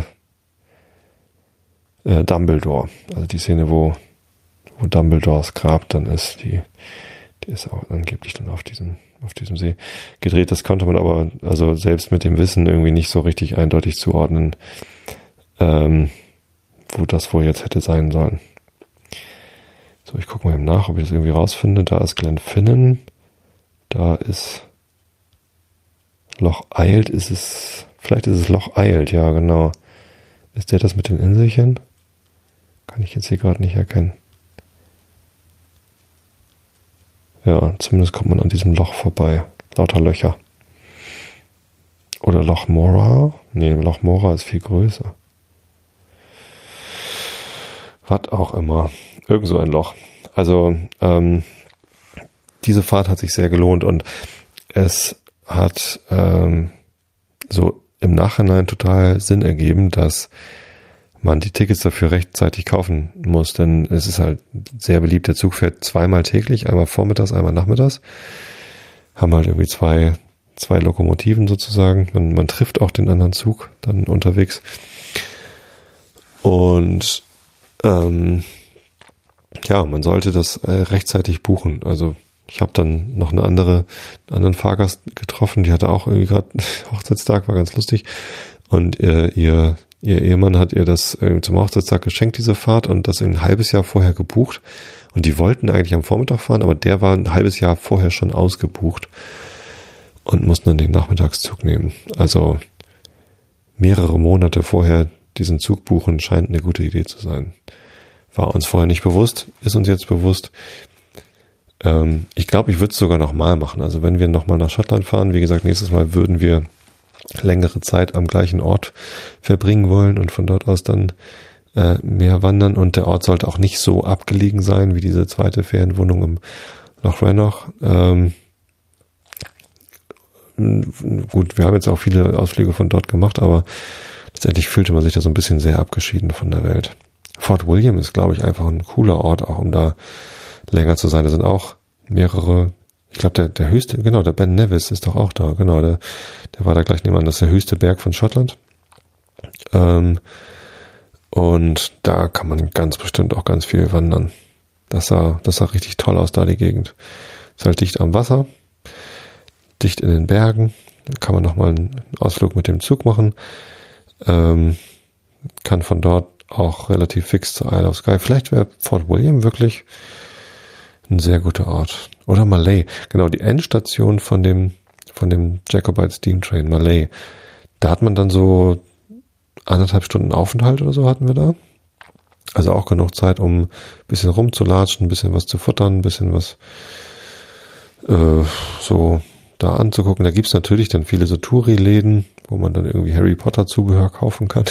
äh, Dumbledore. Also die Szene, wo, wo Dumbledores Grab dann ist, die, die ist auch angeblich dann auf diesem, auf diesem See gedreht. Das konnte man aber, also selbst mit dem Wissen irgendwie nicht so richtig eindeutig zuordnen, ähm, wo das wohl jetzt hätte sein sollen. So, ich gucke mal eben nach, ob ich das irgendwie rausfinde. Da ist Glenfinnan. Da ist Loch Eilt. Ist es, vielleicht ist es Loch Eilt, ja, genau. Ist der das mit den Inselchen? Kann ich jetzt hier gerade nicht erkennen. Ja, zumindest kommt man an diesem Loch vorbei. Lauter Löcher. Oder Loch Morar? Nee, Loch Morar ist viel größer. Was auch immer. Irgend so ein Loch. Also, ähm, diese Fahrt hat sich sehr gelohnt, und es hat ähm, so im Nachhinein total Sinn ergeben, dass man die Tickets dafür rechtzeitig kaufen muss, denn es ist halt sehr beliebt. Der Zug fährt zweimal täglich, einmal vormittags, einmal nachmittags. Haben halt irgendwie zwei, zwei Lokomotiven sozusagen. Man, man trifft auch den anderen Zug dann unterwegs. Und ähm, ja, man sollte das äh, rechtzeitig buchen. Also ich habe dann noch eine andere, einen anderen Fahrgast getroffen, die hatte auch irgendwie gerade Hochzeitstag, war ganz lustig. Und äh, ihr, ihr Ehemann hat ihr das äh, zum Hochzeitstag geschenkt, diese Fahrt, und das ein halbes Jahr vorher gebucht. Und die wollten eigentlich am Vormittag fahren, aber der war ein halbes Jahr vorher schon ausgebucht und mussten dann den Nachmittagszug nehmen. Also mehrere Monate vorher diesen Zug buchen scheint eine gute Idee zu sein. War uns vorher nicht bewusst, ist uns jetzt bewusst. Ähm, ich glaube, ich würde es sogar nochmal machen. Also wenn wir nochmal nach Schottland fahren, wie gesagt, nächstes Mal würden wir längere Zeit am gleichen Ort verbringen wollen und von dort aus dann äh, mehr wandern. Und der Ort sollte auch nicht so abgelegen sein wie diese zweite Ferienwohnung im Loch Rannoch. Ähm, gut, wir haben jetzt auch viele Ausflüge von dort gemacht, aber letztendlich fühlte man sich da so ein bisschen sehr abgeschieden von der Welt. Fort William ist, glaube ich, einfach ein cooler Ort, auch um da länger zu sein. Da sind auch mehrere, ich glaube, der, der höchste, genau, der Ben Nevis ist doch auch da, genau, der, der war da gleich nebenan, das ist der höchste Berg von Schottland. Ähm, und da kann man ganz bestimmt auch ganz viel wandern. Das sah, das sah richtig toll aus, da die Gegend. Ist halt dicht am Wasser, dicht in den Bergen, da kann man nochmal einen Ausflug mit dem Zug machen, ähm, kann von dort auch relativ fix zur Isle of Skye. Vielleicht wäre Fort William wirklich ein sehr guter Ort. Oder Malay. Genau, die Endstation von dem, von dem Jacobite Steam Train, Malay. Da hat man dann so anderthalb Stunden Aufenthalt oder so hatten wir da. Also auch genug Zeit, um ein bisschen rumzulatschen, ein bisschen was zu futtern, ein bisschen was äh, so da anzugucken. Da gibt's natürlich dann viele so Touri-Läden, wo man dann irgendwie Harry Potter Zubehör kaufen kann.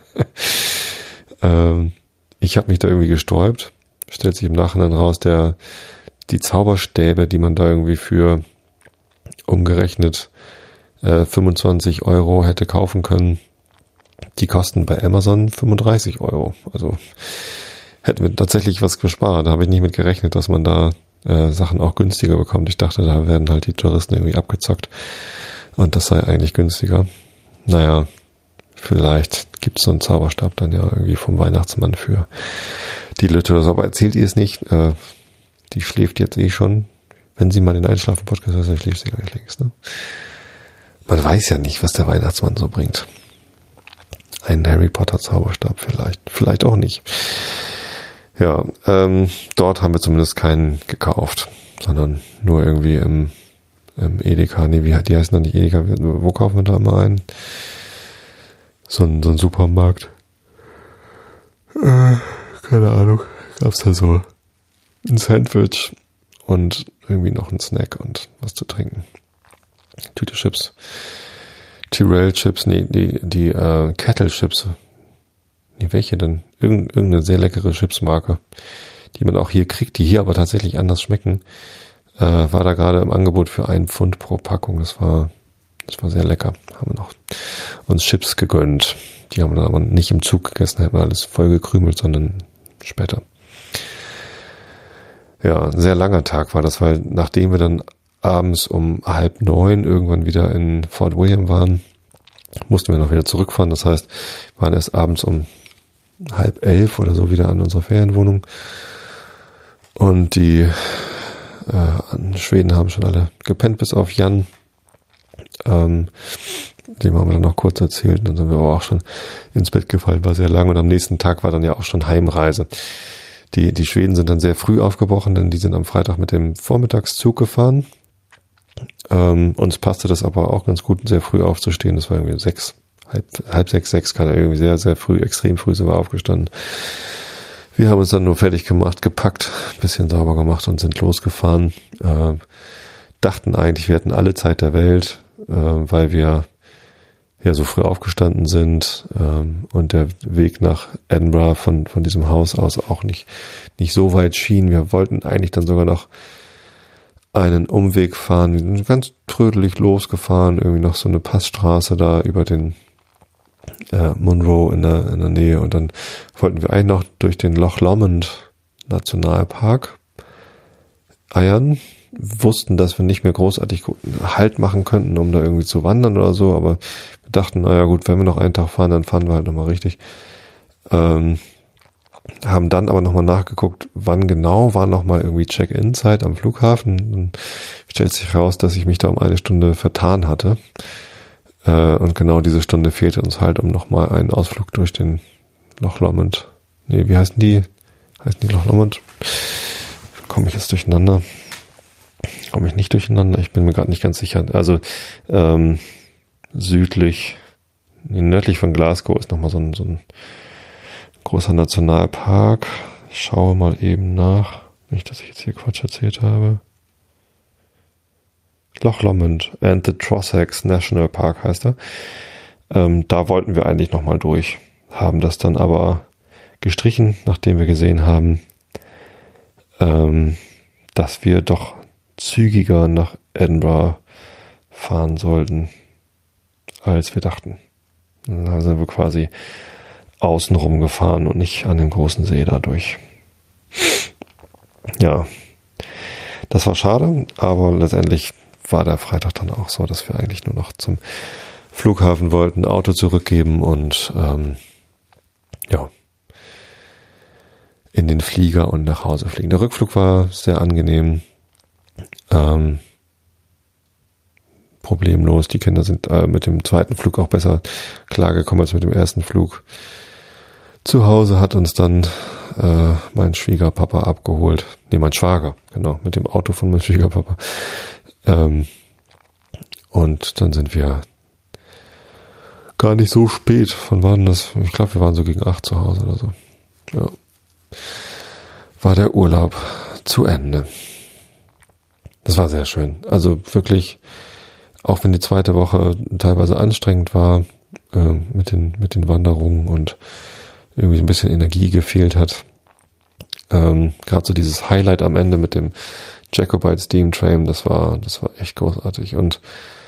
ähm, ich habe mich da irgendwie gesträubt. Stellt sich im Nachhinein raus, der die Zauberstäbe, die man da irgendwie für umgerechnet äh, fünfundzwanzig Euro hätte kaufen können, die kosten bei Amazon fünfunddreißig Euro. Also hätten wir tatsächlich was gespart. Da habe ich nicht mit gerechnet, dass man da äh, Sachen auch günstiger bekommt. Ich dachte, da werden halt die Touristen irgendwie abgezockt und das sei eigentlich günstiger. Naja, vielleicht gibt es so einen Zauberstab dann ja irgendwie vom Weihnachtsmann für die Lütte oder so, aber erzählt ihr es nicht. Äh, die schläft jetzt eh schon. Wenn sie mal den Einschlafen-Podcast hört, dann schläft sie gleich längst. Ne? Man weiß ja nicht, was der Weihnachtsmann so bringt. Ein Harry Potter Zauberstab vielleicht. Vielleicht auch nicht. Ja, ähm, dort haben wir zumindest keinen gekauft, sondern nur irgendwie im, im Edeka. Nee, wie die heißen dann nicht Edeka? Wo kaufen wir da mal ein? So ein, so ein Supermarkt. Äh, keine Ahnung. Gab's da so ein Sandwich und irgendwie noch ein Snack und was zu trinken. Tüte Chips. Tyrell Chips, nee, die, die äh, Kettle Chips. Nee, welche denn? Irgend, irgendeine sehr leckere Chipsmarke, die man auch hier kriegt, die hier aber tatsächlich anders schmecken. Äh, war da gerade im Angebot für einen Pfund pro Packung. Das war, das war sehr lecker. Haben wir noch uns Chips gegönnt. Die haben wir dann aber nicht im Zug gegessen, hätten wir alles voll gekrümelt, sondern später. Ja, ein sehr langer Tag war das, weil nachdem wir dann abends um halb neun irgendwann wieder in Fort William waren, mussten wir noch wieder zurückfahren. Das heißt, wir waren erst abends um halb elf oder so wieder an unserer Ferienwohnung. Und die äh, Schweden haben schon alle gepennt, bis auf Jan. Ähm, dem haben wir dann noch kurz erzählt. Dann sind wir aber auch schon ins Bett gefallen, war sehr lang. Und am nächsten Tag war dann ja auch schon Heimreise. Die, die Schweden sind dann sehr früh aufgebrochen, denn die sind am Freitag mit dem Vormittagszug gefahren. Ähm, uns passte das aber auch ganz gut, sehr früh aufzustehen. Das war irgendwie sechs, halb, halb sechs, sechs, kann irgendwie sehr, sehr früh, extrem früh sind wir aufgestanden. Wir haben uns dann nur fertig gemacht, gepackt, bisschen sauber gemacht und sind losgefahren. Äh, dachten eigentlich, wir hätten alle Zeit der Welt, äh, weil wir ja so früh aufgestanden sind ähm, und der Weg nach Edinburgh von von diesem Haus aus auch nicht nicht so weit schien. Wir wollten eigentlich dann sogar noch einen Umweg fahren. Wir sind ganz trödelig losgefahren, irgendwie noch so eine Passstraße da über den äh, Munro in der in der Nähe und dann wollten wir eigentlich noch durch den Loch Lomond Nationalpark eiern. Wussten, dass wir nicht mehr großartig Halt machen könnten, um da irgendwie zu wandern oder so, aber wir dachten, naja gut, wenn wir noch einen Tag fahren, dann fahren wir halt nochmal richtig. Ähm, haben dann aber nochmal nachgeguckt, wann genau war nochmal irgendwie Check-in-Zeit am Flughafen. Dann stellt sich raus, dass ich mich da um eine Stunde vertan hatte. Äh, und genau diese Stunde fehlte uns halt, um nochmal einen Ausflug durch den Loch Lomond. Nee, wie heißen die? Heißen die Loch Lomond? Komme ich jetzt durcheinander? Komme ich nicht durcheinander? Ich bin mir gerade nicht ganz sicher. Also ähm, südlich, nee, nördlich von Glasgow ist nochmal so ein, so ein großer Nationalpark. Ich schaue mal eben nach. Nicht, dass ich jetzt hier Quatsch erzählt habe. Loch Lomond and the Trossachs National Park heißt er. Ähm, da wollten wir eigentlich nochmal durch. Haben das dann aber gestrichen, nachdem wir gesehen haben, ähm, dass wir doch zügiger nach Edinburgh fahren sollten, als wir dachten. Dann sind wir quasi außenrum gefahren und nicht an den großen See dadurch. Ja, das war schade, aber letztendlich war der Freitag dann auch so, dass wir eigentlich nur noch zum Flughafen wollten, Auto zurückgeben und ähm, ja, in den Flieger und nach Hause fliegen. Der Rückflug war sehr angenehm. Ähm, problemlos. Die Kinder sind äh, mit dem zweiten Flug auch besser klargekommen als mit dem ersten Flug. Zu Hause hat uns dann äh, mein Schwiegerpapa abgeholt. Nee, mein Schwager, genau, mit dem Auto von meinem Schwiegerpapa. Ähm, und dann sind wir gar nicht so spät. Wann waren das? Ich glaube, wir waren so gegen acht zu Hause oder so. Ja. War der Urlaub zu Ende. Das war sehr schön. Also wirklich, auch wenn die zweite Woche teilweise anstrengend war, äh, mit den, mit den Wanderungen und irgendwie ein bisschen Energie gefehlt hat. Ähm, gerade so dieses Highlight am Ende mit dem Jacobite Steam Train, das war, das war echt großartig. Und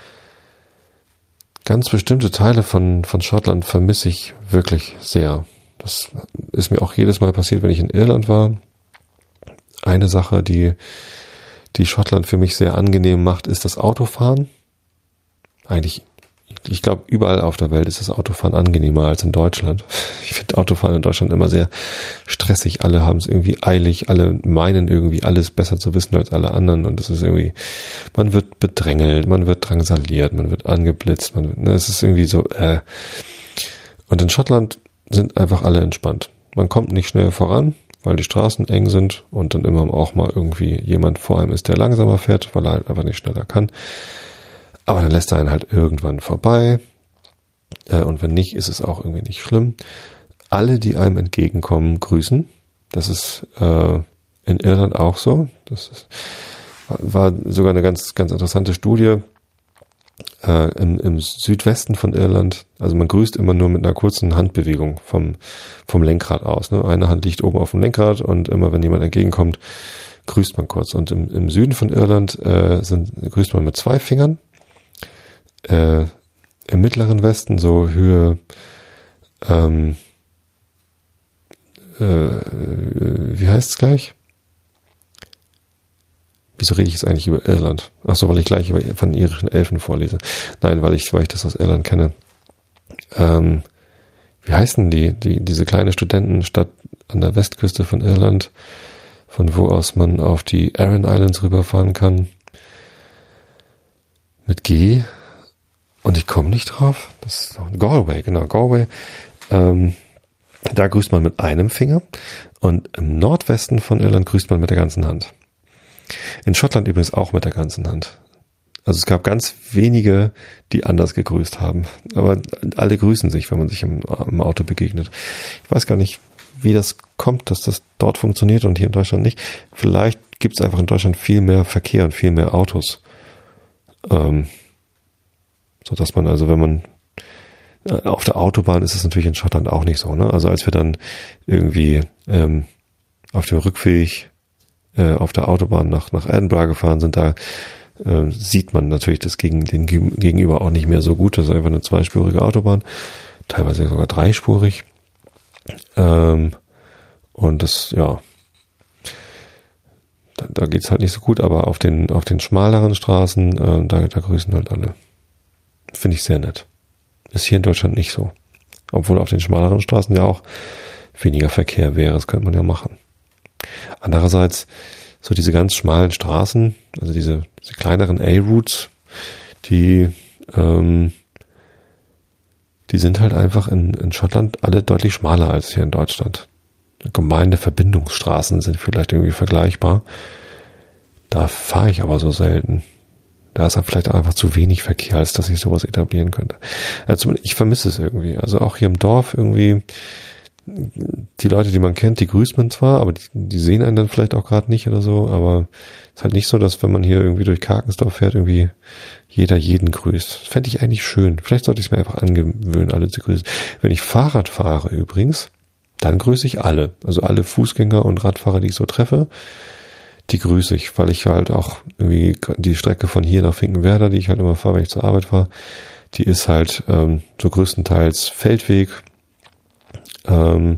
ganz bestimmte Teile von, von Schottland vermisse ich wirklich sehr. Das ist mir auch jedes Mal passiert, wenn ich in Irland war. Eine Sache, die die Schottland für mich sehr angenehm macht, ist das Autofahren. Eigentlich, ich glaube, überall auf der Welt ist das Autofahren angenehmer als in Deutschland. Ich finde Autofahren in Deutschland immer sehr stressig. Alle haben es irgendwie eilig, alle meinen irgendwie alles besser zu wissen als alle anderen und es ist irgendwie, man wird bedrängelt, man wird drangsaliert, man wird angeblitzt, man wird, ne, es ist irgendwie so, äh. Und in Schottland sind einfach alle entspannt. Man kommt nicht schnell voran, weil die Straßen eng sind und dann immer auch mal irgendwie jemand vor einem ist, der langsamer fährt, weil er halt einfach nicht schneller kann. Aber dann lässt er einen halt irgendwann vorbei. Äh, und wenn nicht, ist es auch irgendwie nicht schlimm. Alle, die einem entgegenkommen, grüßen. Das ist äh, in Irland auch so. Das ist, war sogar eine ganz, ganz interessante Studie äh, im, im Südwesten von Irland. Also man grüßt immer nur mit einer kurzen Handbewegung vom, vom Lenkrad aus. Ne? Eine Hand liegt oben auf dem Lenkrad und immer wenn jemand entgegenkommt, grüßt man kurz. Und im, im Süden von Irland äh, sind, grüßt man mit zwei Fingern. Äh, Im mittleren Westen, so Höhe ähm, äh, wie heißt es gleich? Wieso rede ich jetzt eigentlich über Irland? Ach so, weil ich gleich über, von irischen Elfen vorlese. Nein, weil ich, weil ich das aus Irland kenne. Ähm, wie heißen die, die, diese kleine Studentenstadt an der Westküste von Irland, von wo aus man auf die Aran Islands rüberfahren kann? Mit G. Und ich komme nicht drauf. Das ist Galway, genau, Galway. Ähm, da grüßt man mit einem Finger. Und im Nordwesten von Irland grüßt man mit der ganzen Hand. In Schottland übrigens auch mit der ganzen Hand. Also es gab ganz wenige, die anders gegrüßt haben. Aber alle grüßen sich, wenn man sich im, im Auto begegnet. Ich weiß gar nicht, wie das kommt, dass das dort funktioniert und hier in Deutschland nicht. Vielleicht gibt es einfach in Deutschland viel mehr Verkehr und viel mehr Autos. Ähm, so dass man also, wenn man auf der Autobahn ist es natürlich in Schottland auch nicht so, ne? Also als wir dann irgendwie ähm, auf dem Rückweg äh, auf der Autobahn nach nach Edinburgh gefahren sind, da äh, sieht man natürlich das gegen den Gegenüber auch nicht mehr so gut. Das ist einfach eine zweispurige Autobahn, teilweise sogar dreispurig. Ähm, und das, ja, da, da geht's halt nicht so gut, aber auf den auf den schmaleren Straßen, äh, da, da grüßen halt alle. Finde ich sehr nett. Ist hier in Deutschland nicht so. Obwohl auf den schmaleren Straßen ja auch weniger Verkehr wäre. Das könnte man ja machen. Andererseits, so diese ganz schmalen Straßen, also diese, diese kleineren A-Routes, die, ähm, die sind halt einfach in, in Schottland alle deutlich schmaler als hier in Deutschland. Gemeindeverbindungsstraßen sind vielleicht irgendwie vergleichbar. Da fahre ich aber so selten. Da ist dann vielleicht einfach zu wenig Verkehr, als dass ich sowas etablieren könnte. Also ich vermisse es irgendwie. Also auch hier im Dorf irgendwie, die Leute, die man kennt, die grüßt man zwar, aber die, die sehen einen dann vielleicht auch gerade nicht oder so. Aber es ist halt nicht so, dass wenn man hier irgendwie durch Karkensdorf fährt, irgendwie jeder jeden grüßt. Das fände ich eigentlich schön. Vielleicht sollte ich es mir einfach angewöhnen, alle zu grüßen. Wenn ich Fahrrad fahre übrigens, dann grüße ich alle. Also alle Fußgänger und Radfahrer, die ich so treffe, die grüße ich, weil ich halt auch irgendwie die Strecke von hier nach Finkenwerder, die ich halt immer fahre, wenn ich zur Arbeit fahre, die ist halt ähm, so größtenteils Feldweg. Ähm,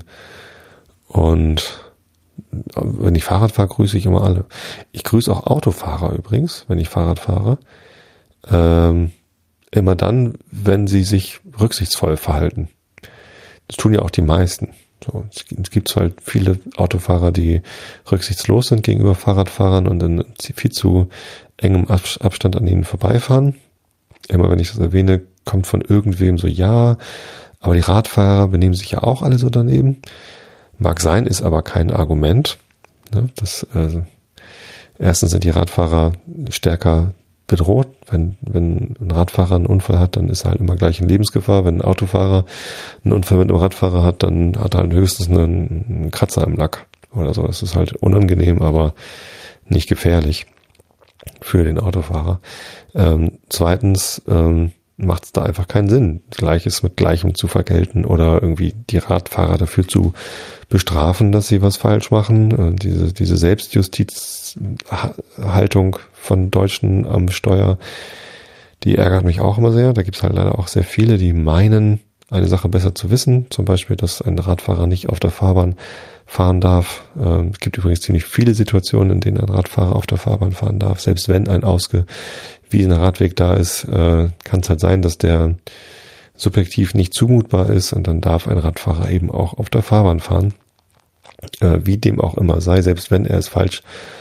und wenn ich Fahrrad fahre, grüße ich immer alle. Ich grüße auch Autofahrer übrigens, wenn ich Fahrrad fahre. Ähm, immer dann, wenn sie sich rücksichtsvoll verhalten. Das tun ja auch die meisten. So, es gibt halt viele Autofahrer, die rücksichtslos sind gegenüber Fahrradfahrern und in viel zu engem Abstand an ihnen vorbeifahren. Immer wenn ich das erwähne, kommt von irgendwem so, ja, aber die Radfahrer benehmen sich ja auch alle so daneben. Mag sein, ist aber kein Argument. Ne? Das, äh, erstens sind die Radfahrer stärker bedroht. Wenn, wenn ein Radfahrer einen Unfall hat, dann ist er halt immer gleich in Lebensgefahr. Wenn ein Autofahrer einen Unfall mit einem Radfahrer hat, dann hat er halt höchstens einen, einen Kratzer im Lack oder so. Das ist halt unangenehm, aber nicht gefährlich für den Autofahrer. Ähm, zweitens ähm, macht es da einfach keinen Sinn, Gleiches mit Gleichem zu vergelten oder irgendwie die Radfahrer dafür zu bestrafen, dass sie was falsch machen. Äh, diese, diese Selbstjustizhaltung von Deutschen am Steuer, die ärgert mich auch immer sehr. Da gibt es halt leider auch sehr viele, die meinen, eine Sache besser zu wissen. Zum Beispiel, dass ein Radfahrer nicht auf der Fahrbahn fahren darf. Ähm, es gibt übrigens ziemlich viele Situationen, in denen ein Radfahrer auf der Fahrbahn fahren darf. Selbst wenn ein ausgewiesener Radweg da ist, äh, kann es halt sein, dass der subjektiv nicht zumutbar ist und dann darf ein Radfahrer eben auch auf der Fahrbahn fahren. Äh, wie dem auch immer sei, selbst wenn er es falsch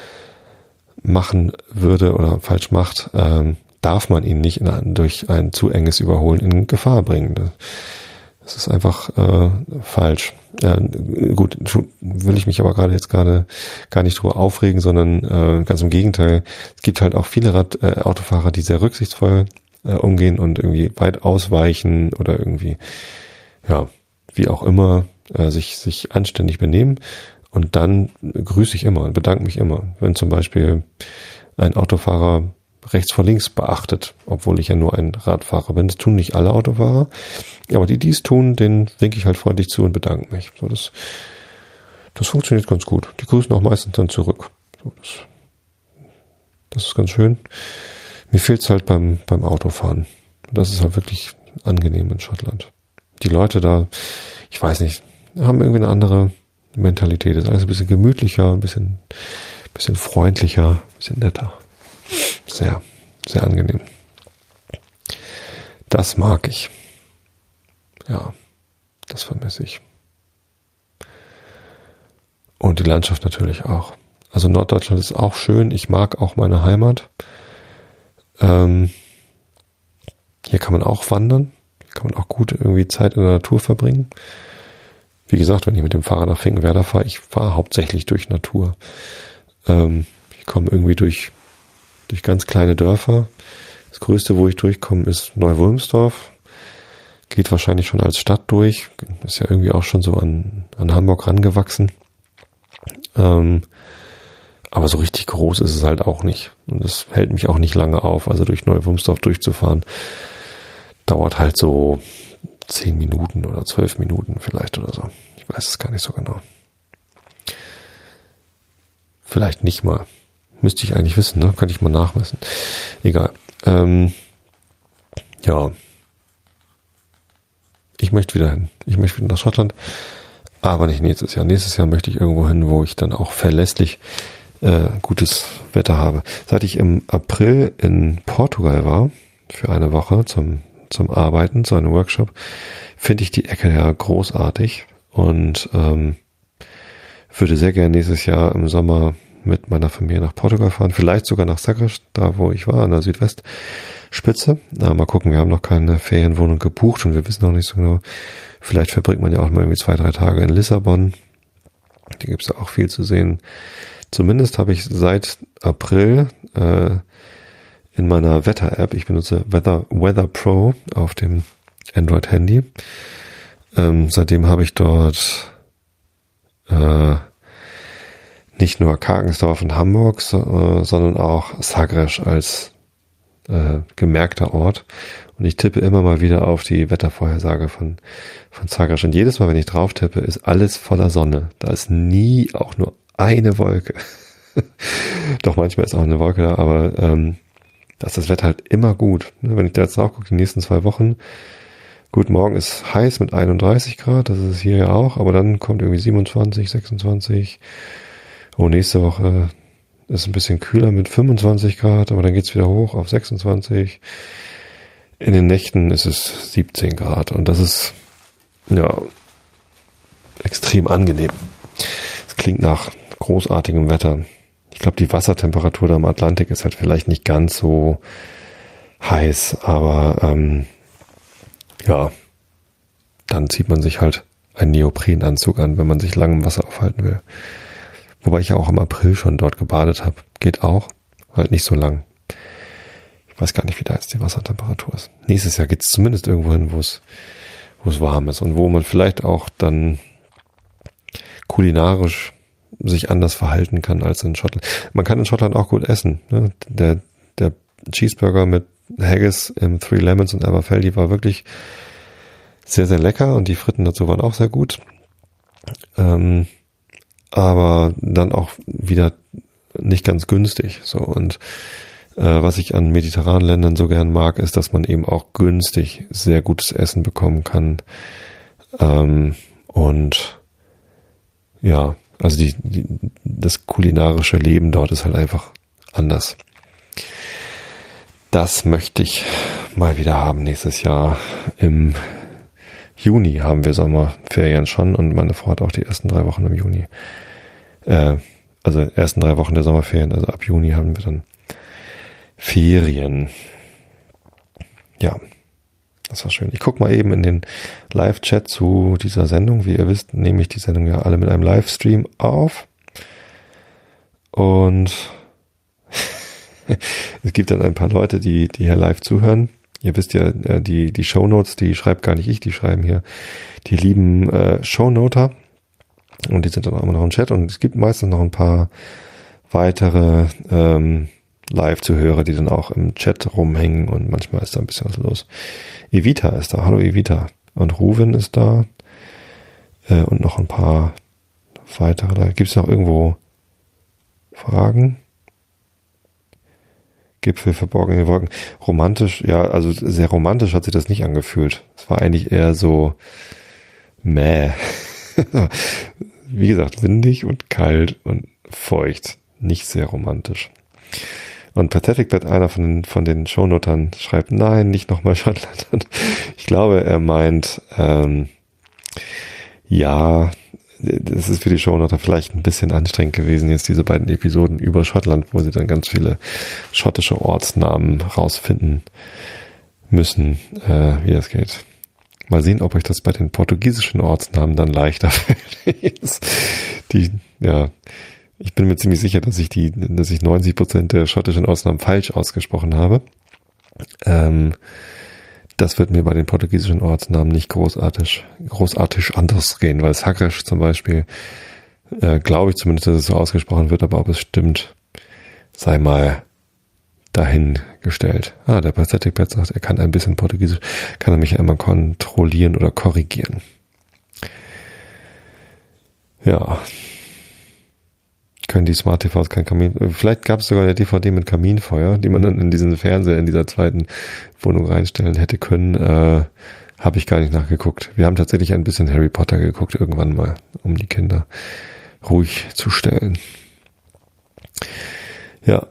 machen würde oder falsch macht, ähm, darf man ihn nicht in ein, durch ein zu enges Überholen in Gefahr bringen. Das ist einfach äh, falsch. Ja, gut, will ich mich aber gerade jetzt gerade gar nicht drüber aufregen, sondern äh, ganz im Gegenteil. Es gibt halt auch viele Rad, äh, Autofahrer, die sehr rücksichtsvoll äh, umgehen und irgendwie weit ausweichen oder irgendwie, ja, wie auch immer, äh, sich sich anständig benehmen. Und dann grüße ich immer und bedanke mich immer. Wenn zum Beispiel ein Autofahrer rechts vor links beachtet, obwohl ich ja nur ein Radfahrer bin. Das tun nicht alle Autofahrer, aber die dies tun, denen winke ich halt freundlich zu und bedanke mich. So, das, das funktioniert ganz gut. Die grüßen auch meistens dann zurück. So, das, das ist ganz schön. Mir fehlt es halt beim, beim Autofahren. Das ist halt wirklich angenehm in Schottland. Die Leute da, ich weiß nicht, haben irgendwie eine andere Mentalität. Das ist alles ein bisschen gemütlicher, ein bisschen, bisschen freundlicher, ein bisschen netter. Sehr, sehr angenehm. Das mag ich. Ja, das vermisse ich. Und die Landschaft natürlich auch. Also Norddeutschland ist auch schön. Ich mag auch meine Heimat. Ähm, hier kann man auch wandern. Hier kann man auch gut irgendwie Zeit in der Natur verbringen. Wie gesagt, wenn ich mit dem Fahrrad nach Finkenwerder fahre, ich fahre hauptsächlich durch Natur. Ähm, ich komme irgendwie durch durch ganz kleine Dörfer. Das größte, wo ich durchkomme, ist Neu-Wulmsdorf. Geht wahrscheinlich schon als Stadt durch. Ist ja irgendwie auch schon so an, an Hamburg rangewachsen. Ähm, aber so richtig groß ist es halt auch nicht. Und das hält mich auch nicht lange auf. Also durch Neu-Wulmsdorf durchzufahren, dauert halt so zehn Minuten oder zwölf Minuten vielleicht oder so. Ich weiß es gar nicht so genau. Vielleicht nicht mal. Müsste ich eigentlich wissen, ne? Könnte ich mal nachmessen. Egal. Ähm, ja. Ich möchte wieder hin. Ich möchte wieder nach Schottland. Aber nicht nächstes Jahr. Nächstes Jahr möchte ich irgendwo hin, wo ich dann auch verlässlich äh, gutes Wetter habe. Seit ich im April in Portugal war, für eine Woche zum, zum Arbeiten, zu einem Workshop, finde ich die Ecke ja großartig. Und ähm, würde sehr gerne nächstes Jahr im Sommer mit meiner Familie nach Portugal fahren, vielleicht sogar nach Sagres, da wo ich war, an der Südwestspitze. Na, mal gucken, wir haben noch keine Ferienwohnung gebucht und wir wissen noch nicht so genau. Vielleicht verbringt man ja auch mal irgendwie zwei, drei Tage in Lissabon. Da gibt es ja auch viel zu sehen. Zumindest habe ich seit April äh, in meiner Wetter-App, ich benutze Weather, Weather Pro auf dem Android-Handy. Ähm, seitdem habe ich dort äh, nicht nur Karkensdorf in Hamburg, so, äh, sondern auch Sagres als äh, gemerkter Ort. Und ich tippe immer mal wieder auf die Wettervorhersage von, von Sagres. Und jedes Mal, wenn ich drauf tippe, ist alles voller Sonne. Da ist nie auch nur eine Wolke. Doch manchmal ist auch eine Wolke da, aber ähm, da ist das Wetter halt immer gut. Wenn ich da jetzt drauf gucke, die nächsten zwei Wochen, gut, morgen ist heiß mit einunddreißig Grad, das ist es hier ja auch, aber dann kommt irgendwie siebenundzwanzig, sechsundzwanzig. Oh, nächste Woche ist ein bisschen kühler mit fünfundzwanzig Grad, aber dann geht's wieder hoch auf sechsundzwanzig. In den Nächten ist es siebzehn Grad und das ist, ja, extrem angenehm. Es klingt nach großartigem Wetter. Ich glaube, die Wassertemperatur da im Atlantik ist halt vielleicht nicht ganz so heiß, aber ähm, ja, dann zieht man sich halt einen Neoprenanzug an, wenn man sich lang im Wasser aufhalten will. Wobei ich ja auch im April schon dort gebadet habe. Geht auch, halt nicht so lang. Ich weiß gar nicht, wie da jetzt die Wassertemperatur ist. Nächstes Jahr geht es zumindest irgendwo hin, wo es wo es warm ist und wo man vielleicht auch dann kulinarisch sich anders verhalten kann als in Schottland. Man kann in Schottland auch gut essen. Ne? Der, der Cheeseburger mit Haggis im Three Lemons und Aberfeldy war wirklich sehr, sehr lecker und die Fritten dazu waren auch sehr gut. Ähm, aber dann auch wieder nicht ganz günstig. So und äh, was ich an mediterranen Ländern so gern mag, ist, dass man eben auch günstig sehr gutes Essen bekommen kann. Ähm, und ja, also die, die das kulinarische Leben dort ist halt einfach anders. Das möchte ich mal wieder haben nächstes Jahr. Im Juni haben wir Sommerferien schon und meine Frau hat auch die ersten drei Wochen im Juni. Äh, also ersten drei Wochen der Sommerferien, also ab Juni haben wir dann Ferien. Ja, das war schön. Ich gucke mal eben in den Live-Chat zu dieser Sendung. Wie ihr wisst, nehme ich die Sendung ja alle mit einem Livestream auf. Und es gibt dann ein paar Leute, die, die hier live zuhören. Ihr wisst ja, die, die Shownotes, die schreibt gar nicht ich, die schreiben hier die lieben äh, Shownoter. Und die sind dann auch immer noch im Chat. Und es gibt meistens noch ein paar weitere ähm, Live-Zuhörer, die dann auch im Chat rumhängen. Und manchmal ist da ein bisschen was los. Evita ist da. Hallo Evita. Und Ruven ist da. Äh, und noch ein paar weitere. Gibt es noch irgendwo Fragen? Gipfel, verborgene Wolken. Romantisch, ja, also sehr romantisch hat sich das nicht angefühlt. Es war eigentlich eher so mäh. Wie gesagt, windig und kalt und feucht. Nicht sehr romantisch. Und Pathetic Bad, einer von den, von den Shownotern, schreibt, nein, nicht nochmal Schottland. Und ich glaube, er meint, ähm, ja, das ist für die Shownoter vielleicht ein bisschen anstrengend gewesen, jetzt diese beiden Episoden über Schottland, wo sie dann ganz viele schottische Ortsnamen rausfinden müssen, äh, wie das geht. Mal sehen, ob euch das bei den portugiesischen Ortsnamen dann leichter fällt. die, ja, ich bin mir ziemlich sicher, dass ich die, dass ich neunzig Prozent der schottischen Ortsnamen falsch ausgesprochen habe. Ähm, Das wird mir bei den portugiesischen Ortsnamen nicht großartig, großartig anders gehen, weil Sagres zum Beispiel, äh, glaube ich zumindest, dass es so ausgesprochen wird, aber ob es stimmt, sei mal dahingestellt. Ah, der Pathetic Pet sagt, er kann ein bisschen Portugiesisch, kann er mich einmal kontrollieren oder korrigieren. Ja. Können die Smart T Vs kein Kamin, vielleicht gab es sogar eine D V D mit Kaminfeuer, die man dann in diesen Fernseher in dieser zweiten Wohnung reinstellen hätte können, äh, habe ich gar nicht nachgeguckt. Wir haben tatsächlich ein bisschen Harry Potter geguckt irgendwann mal, um die Kinder ruhig zu stellen. Ja.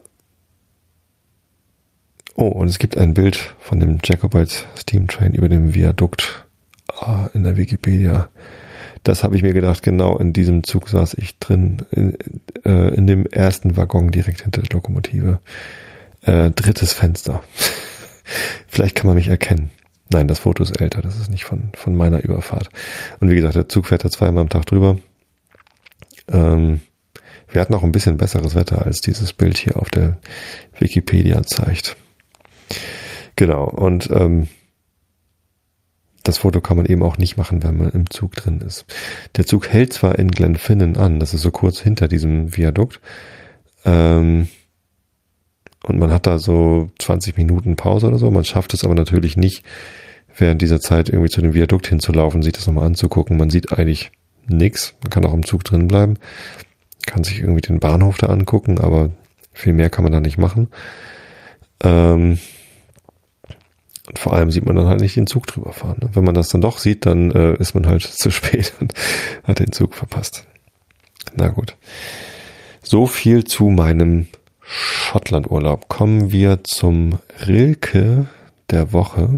Oh, und es gibt ein Bild von dem Jacobite Steam Train über dem Viadukt ah, in der Wikipedia. Das habe ich mir gedacht, genau in diesem Zug saß ich drin, in, äh, in dem ersten Waggon direkt hinter der Lokomotive. Äh, drittes Fenster. Vielleicht kann man mich erkennen. Nein, das Foto ist älter, das ist nicht von, von meiner Überfahrt. Und wie gesagt, der Zug fährt da zweimal am Tag drüber. Ähm, wir hatten auch ein bisschen besseres Wetter, als dieses Bild hier auf der Wikipedia zeigt. Genau, und ähm, das Foto kann man eben auch nicht machen, wenn man im Zug drin ist. Der Zug hält zwar in Glenfinnan an, das ist so kurz hinter diesem Viadukt, ähm, und man hat da so zwanzig Minuten Pause oder so, man schafft es aber natürlich nicht, während dieser Zeit irgendwie zu dem Viadukt hinzulaufen, sich das nochmal anzugucken. Man sieht eigentlich nichts, man kann auch im Zug drin bleiben, kann sich irgendwie den Bahnhof da angucken, aber viel mehr kann man da nicht machen. Ähm, Und vor allem sieht man dann halt nicht den Zug drüber fahren. Ne? Wenn man das dann doch sieht, dann äh, ist man halt zu spät und hat den Zug verpasst. Na gut. So viel zu meinem Schottlandurlaub. Kommen wir zum Rilke der Woche.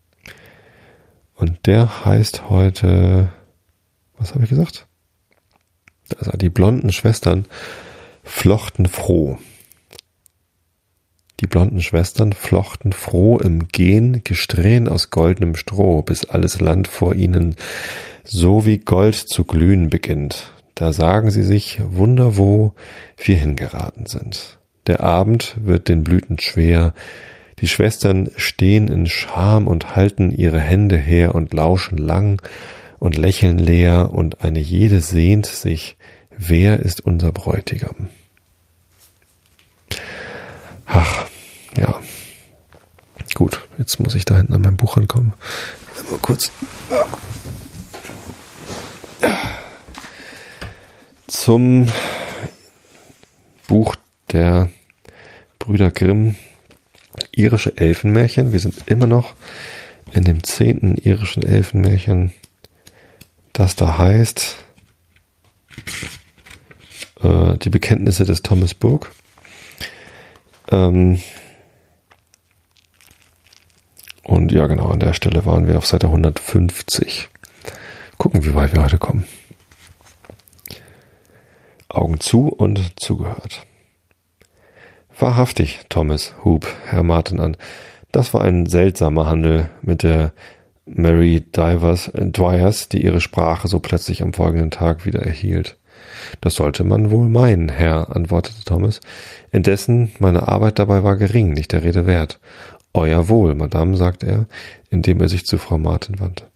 Und der heißt heute, was habe ich gesagt? Also die blonden Schwestern flochten froh. Die blonden Schwestern flochten froh im Gehen Gesträhn aus goldenem Stroh, bis alles Land vor ihnen so wie Gold zu glühen beginnt. Da sagen sie sich, Wunder, wo wir hingeraten sind. Der Abend wird den Blüten schwer, die Schwestern stehen in Scham und halten ihre Hände her und lauschen lang und lächeln leer, und eine jede sehnt sich, wer ist unser Bräutigam? Ach, ja. Gut, jetzt muss ich da hinten an meinem Buch rankommen. Mal kurz. Zum Buch der Brüder Grimm, irische Elfenmärchen. Wir sind immer noch in dem zehnten irischen Elfenmärchen, das da heißt äh, die Bekenntnisse des Thomas Burke. Ähm, und ja, genau, an der Stelle waren wir auf Seite hundertfünfzig. Gucken, wie weit wir heute kommen. Augen zu und zugehört. Wahrhaftig, Thomas, hub Herr Martin an. Das war ein seltsamer Handel mit der Mary Divers, äh, Dwyers, die ihre Sprache so plötzlich am folgenden Tag wieder erhielt. Das sollte man wohl meinen, Herr, antwortete Thomas. Indessen, meine Arbeit dabei war gering, nicht der Rede wert. Euer Wohl, Madame, sagte er, indem er sich zu Frau Martin wandte.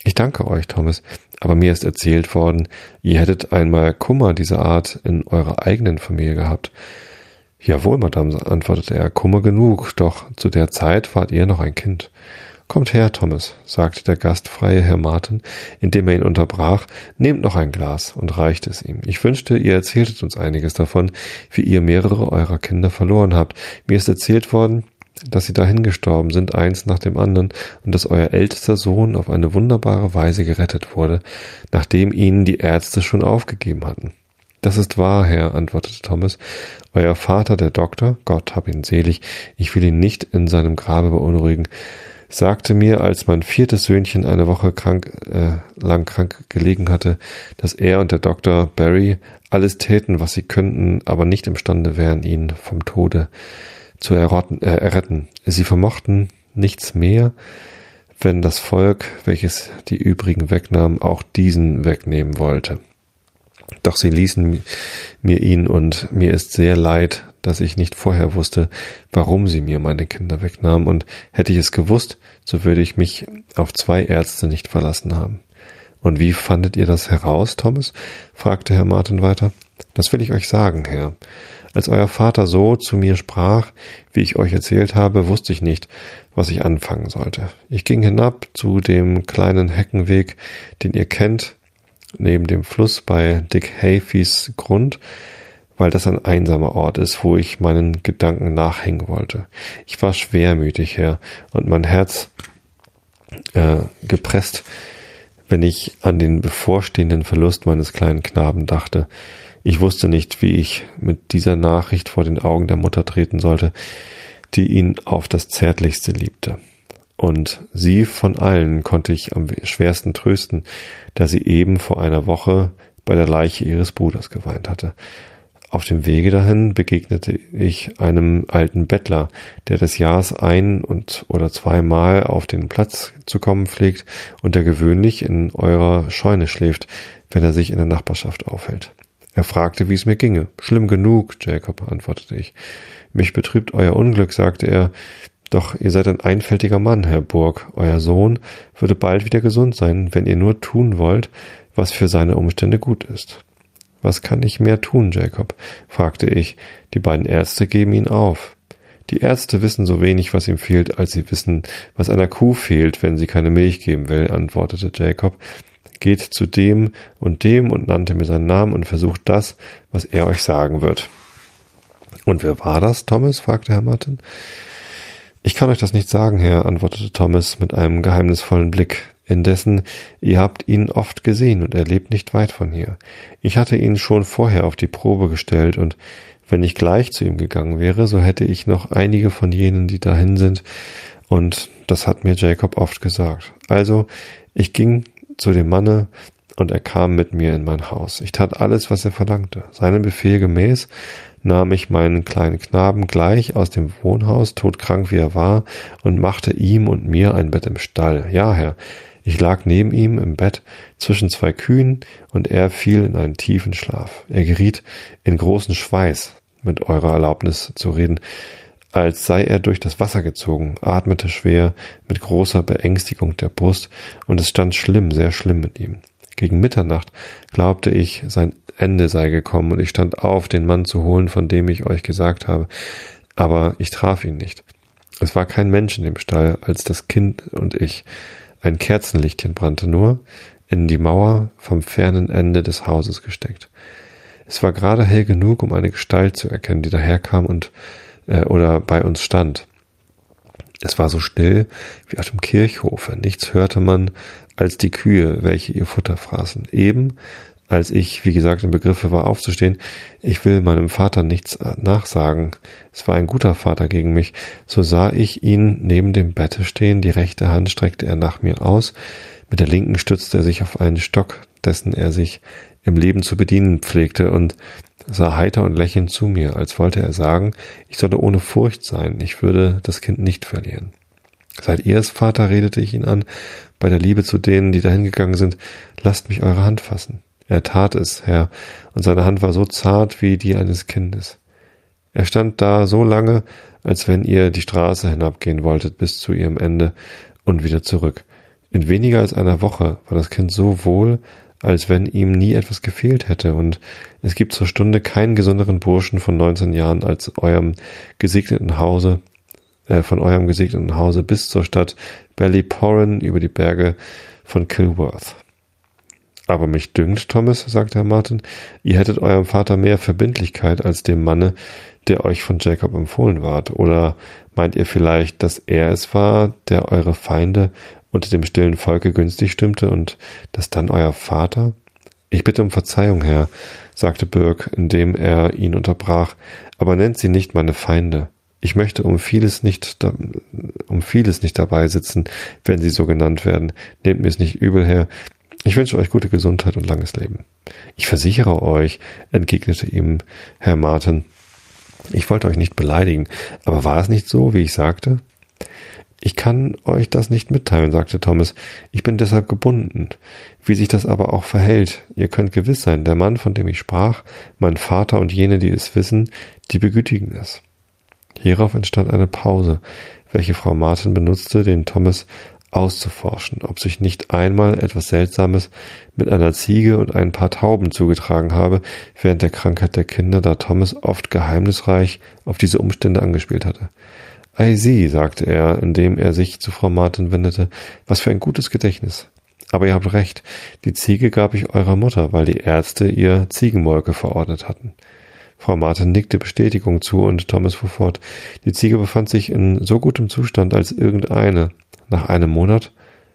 Ich danke euch, Thomas, aber mir ist erzählt worden, ihr hättet einmal Kummer dieser Art in eurer eigenen Familie gehabt. Jawohl, Madame, antwortete er, Kummer genug, doch zu der Zeit wart ihr noch ein Kind. Kommt her, Thomas, sagte der gastfreie Herr Martin, indem er ihn unterbrach, nehmt noch ein Glas und reichte es ihm. Ich wünschte, ihr erzähltet uns einiges davon, wie ihr mehrere eurer Kinder verloren habt. Mir ist erzählt worden, dass sie dahin gestorben sind, eins nach dem anderen, und dass euer ältester Sohn auf eine wunderbare Weise gerettet wurde, nachdem ihnen die Ärzte schon aufgegeben hatten. Das ist wahr, Herr, antwortete Thomas. Euer Vater, der Doktor, Gott hab ihn selig, ich will ihn nicht in seinem Grabe beunruhigen, sagte mir, als mein viertes Söhnchen eine Woche krank, äh, lang krank gelegen hatte, dass er und der Doktor Barry alles täten, was sie könnten, aber nicht imstande wären, ihn vom Tode zu errotten, äh, erretten. Sie vermochten nichts mehr, wenn das Volk, welches die übrigen wegnahm, auch diesen wegnehmen wollte. Doch sie ließen mir ihn, und mir ist sehr leid, dass ich nicht vorher wusste, warum sie mir meine Kinder wegnahmen, und hätte ich es gewusst, so würde ich mich auf zwei Ärzte nicht verlassen haben. Und wie fandet ihr das heraus, Thomas? Fragte Herr Martin weiter. Das will ich euch sagen, Herr. Als euer Vater so zu mir sprach, wie ich euch erzählt habe, wusste ich nicht, was ich anfangen sollte. Ich ging hinab zu dem kleinen Heckenweg, den ihr kennt, neben dem Fluss bei Dick Hayfies Grund, weil das ein einsamer Ort ist, wo ich meinen Gedanken nachhängen wollte. Ich war schwermütig, Herr, und mein Herz äh, gepresst, wenn ich an den bevorstehenden Verlust meines kleinen Knaben dachte. Ich wusste nicht, wie ich mit dieser Nachricht vor den Augen der Mutter treten sollte, die ihn auf das Zärtlichste liebte. Und sie von allen konnte ich am schwersten trösten, da sie eben vor einer Woche bei der Leiche ihres Bruders geweint hatte. Auf dem Wege dahin begegnete ich einem alten Bettler, der des Jahres ein und oder zweimal auf den Platz zu kommen pflegt und der gewöhnlich in eurer Scheune schläft, wenn er sich in der Nachbarschaft aufhält. Er fragte, wie es mir ginge. Schlimm genug, Jacob, antwortete ich. Mich betrübt euer Unglück, sagte er. Doch ihr seid ein einfältiger Mann, Herr Burg. Euer Sohn würde bald wieder gesund sein, wenn ihr nur tun wollt, was für seine Umstände gut ist. Was kann ich mehr tun, Jacob? Fragte ich. Die beiden Ärzte geben ihn auf. Die Ärzte wissen so wenig, was ihm fehlt, als sie wissen, was einer Kuh fehlt, wenn sie keine Milch geben will, antwortete Jacob. Geht zu dem und dem und nannte mir seinen Namen und versucht das, was er euch sagen wird. Und wer war das, Thomas? Fragte Herr Martin. Ich kann euch das nicht sagen, Herr, antwortete Thomas mit einem geheimnisvollen Blick. Indessen, ihr habt ihn oft gesehen und er lebt nicht weit von hier. Ich hatte ihn schon vorher auf die Probe gestellt und wenn ich gleich zu ihm gegangen wäre, so hätte ich noch einige von jenen, die dahin sind, und das hat mir Jacob oft gesagt. Also, ich ging zu dem Manne und er kam mit mir in mein Haus. Ich tat alles, was er verlangte. Seinem Befehl gemäß nahm ich meinen kleinen Knaben gleich aus dem Wohnhaus, todkrank wie er war, und machte ihm und mir ein Bett im Stall. Ja, Herr, ich lag neben ihm im Bett zwischen zwei Kühen und er fiel in einen tiefen Schlaf. Er geriet in großen Schweiß, mit eurer Erlaubnis zu reden, als sei er durch das Wasser gezogen, atmete schwer, mit großer Beängstigung der Brust, und es stand schlimm, sehr schlimm mit ihm. Gegen Mitternacht glaubte ich, sein Ende sei gekommen, und ich stand auf, den Mann zu holen, von dem ich euch gesagt habe, aber ich traf ihn nicht. Es war kein Mensch in dem Stall, als das Kind und ich. Ein Kerzenlichtchen brannte nur, in die Mauer vom fernen Ende des Hauses gesteckt. Es war gerade hell genug, um eine Gestalt zu erkennen, die daherkam und äh, oder bei uns stand. Es war so still wie auf dem Kirchhofe. Nichts hörte man als die Kühe, welche ihr Futter fraßen. Eben, als ich, wie gesagt, im Begriffe war aufzustehen, ich will meinem Vater nichts nachsagen. Es war ein guter Vater gegen mich. So sah ich ihn neben dem Bette stehen. Die rechte Hand streckte er nach mir aus. Mit der linken stützte er sich auf einen Stock, dessen er sich im Leben zu bedienen pflegte, und sah heiter und lächelnd zu mir, als wollte er sagen, ich solle ohne Furcht sein, ich würde das Kind nicht verlieren. Seid ihr es, Vater, redete ich ihn an, bei der Liebe zu denen, die dahin gegangen sind, lasst mich eure Hand fassen. Er tat es, Herr, und seine Hand war so zart wie die eines Kindes. Er stand da so lange, als wenn ihr die Straße hinabgehen wolltet bis zu ihrem Ende und wieder zurück. In weniger als einer Woche war das Kind so wohl, als wenn ihm nie etwas gefehlt hätte, und es gibt zur Stunde keinen gesünderen Burschen von neunzehn Jahren als eurem gesegneten Hause, äh, von eurem gesegneten Hause bis zur Stadt Ballyporrin über die Berge von Kilworth. Aber mich dünkt, Thomas, sagte Herr Martin, ihr hättet eurem Vater mehr Verbindlichkeit als dem Manne, der euch von Jacob empfohlen ward. Oder meint ihr vielleicht, dass er es war, der eure Feinde unter dem stillen Volke günstig stimmte und dass dann euer Vater? Ich bitte um Verzeihung, Herr, sagte Burke, indem er ihn unterbrach, aber nennt sie nicht meine Feinde. Ich möchte um vieles nicht, um vieles nicht dabei sitzen, wenn sie so genannt werden. Nehmt mir es nicht übel, Herr. Ich wünsche euch gute Gesundheit und langes Leben. Ich versichere euch, entgegnete ihm Herr Martin, ich wollte euch nicht beleidigen, aber war es nicht so, wie ich sagte? Ich kann euch das nicht mitteilen, sagte Thomas. Ich bin deshalb gebunden. Wie sich das aber auch verhält, ihr könnt gewiss sein, der Mann, von dem ich sprach, mein Vater und jene, die es wissen, die begütigen es. Hierauf entstand eine Pause, welche Frau Martin benutzte, den Thomas auszuforschen, ob sich nicht einmal etwas Seltsames mit einer Ziege und ein paar Tauben zugetragen habe, während der Krankheit der Kinder, da Thomas oft geheimnisreich auf diese Umstände angespielt hatte. »Ei sieh«, sagte er, indem er sich zu Frau Martin wendete, »was für ein gutes Gedächtnis. Aber ihr habt recht, die Ziege gab ich eurer Mutter, weil die Ärzte ihr Ziegenmolke verordnet hatten.« Frau Martin nickte Bestätigung zu und Thomas fuhr fort. Die Ziege befand sich in so gutem Zustand als irgendeine. Nach einem Monat,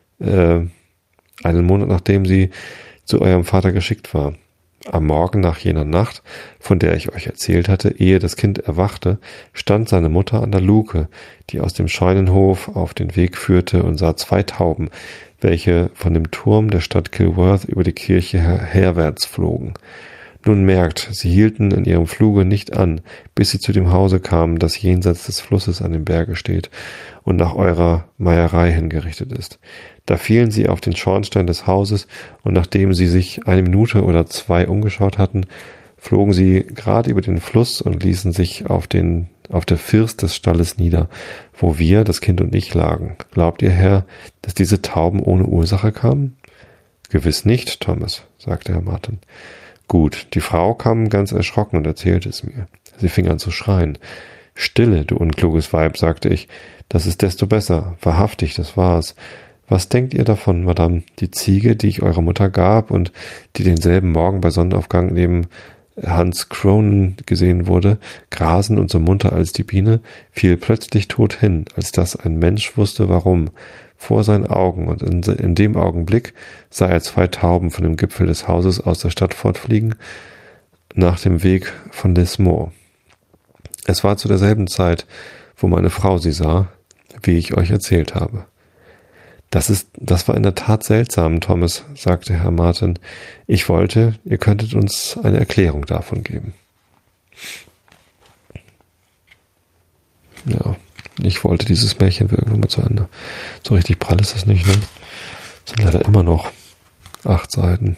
äh, einen Monat nachdem sie zu eurem Vater geschickt war. Am Morgen nach jener Nacht, von der ich euch erzählt hatte, ehe das Kind erwachte, stand seine Mutter an der Luke, die aus dem Scheunenhof auf den Weg führte, und sah zwei Tauben, welche von dem Turm der Stadt Kilworth über die Kirche her herwärts flogen. Nun merkt, sie hielten in ihrem Fluge nicht an, bis sie zu dem Hause kamen, das jenseits des Flusses an dem Berge steht und nach eurer Meierei hingerichtet ist. Da fielen sie auf den Schornstein des Hauses, und nachdem sie sich eine Minute oder zwei umgeschaut hatten, flogen sie gerade über den Fluss und ließen sich auf den auf der First des Stalles nieder, wo wir, das Kind und ich, lagen. Glaubt ihr, Herr, dass diese Tauben ohne Ursache kamen? Gewiss nicht, Thomas, sagte Herr Martin. Gut, die Frau kam ganz erschrocken und erzählte es mir. Sie fing an zu schreien. Stille, du unkluges Weib, sagte ich. Das ist desto besser. Wahrhaftig, das war's. Was denkt ihr davon, Madame? Die Ziege, die ich eurer Mutter gab und die denselben Morgen bei Sonnenaufgang neben Hans Cronin gesehen wurde, grasen und so munter als die Biene, fiel plötzlich tot hin, als dass ein Mensch wusste, warum. Vor seinen Augen, und in, in dem Augenblick sah er zwei Tauben von dem Gipfel des Hauses aus der Stadt fortfliegen, nach dem Weg von Lismore. Es war zu derselben Zeit, wo meine Frau sie sah, wie ich euch erzählt habe. Das ist, das war in der Tat seltsam, Thomas, sagte Herr Martin. Ich wollte, ihr könntet uns eine Erklärung davon geben. Ja. Ich wollte dieses Märchen irgendwann mal zu Ende. So richtig prall ist das nicht, ne? Das sind leider immer noch acht Seiten.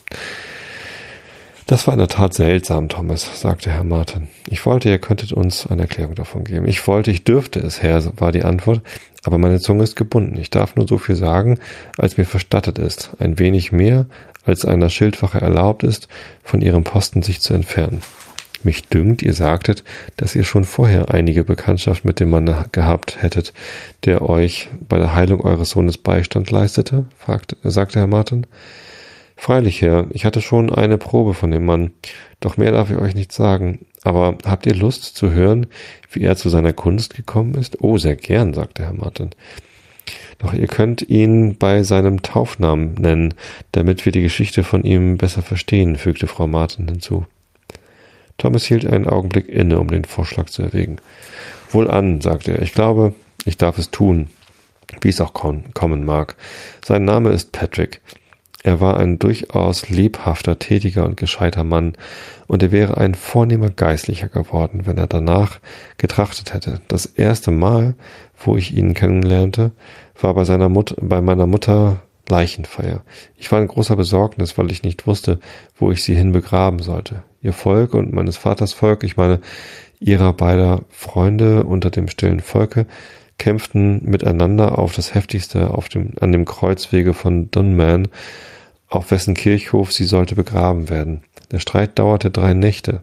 Das war in der Tat seltsam, Thomas, sagte Herr Martin. Ich wollte, ihr könntet uns eine Erklärung davon geben. Ich wollte, ich dürfte es, Herr, war die Antwort, aber meine Zunge ist gebunden. Ich darf nur so viel sagen, als mir verstattet ist. Ein wenig mehr, als einer Schildwache erlaubt ist, von ihrem Posten sich zu entfernen. Mich dünkt, ihr sagtet, dass ihr schon vorher einige Bekanntschaft mit dem Mann gehabt hättet, der euch bei der Heilung eures Sohnes Beistand leistete, fragte, sagte Herr Martin. Freilich, Herr, ich hatte schon eine Probe von dem Mann, doch mehr darf ich euch nicht sagen. Aber habt ihr Lust zu hören, wie er zu seiner Kunst gekommen ist? Oh, sehr gern, sagte Herr Martin. Doch ihr könnt ihn bei seinem Taufnamen nennen, damit wir die Geschichte von ihm besser verstehen, fügte Frau Martin hinzu. Thomas hielt einen Augenblick inne, um den Vorschlag zu erwägen. Wohlan, sagte er, ich glaube, ich darf es tun, wie es auch kommen mag. Sein Name ist Patrick. Er war ein durchaus lebhafter, tätiger und gescheiter Mann, und er wäre ein vornehmer Geistlicher geworden, wenn er danach getrachtet hätte. Das erste Mal, wo ich ihn kennenlernte, war bei seiner Mut- bei meiner Mutter Leichenfeier. Ich war in großer Besorgnis, weil ich nicht wusste, wo ich sie hin begraben sollte. Ihr Volk und meines Vaters Volk, ich meine ihrer beider Freunde unter dem stillen Volke, kämpften miteinander auf das Heftigste auf dem, an dem Kreuzwege von Dunman, auf wessen Kirchhof sie sollte begraben werden. Der Streit dauerte drei Nächte,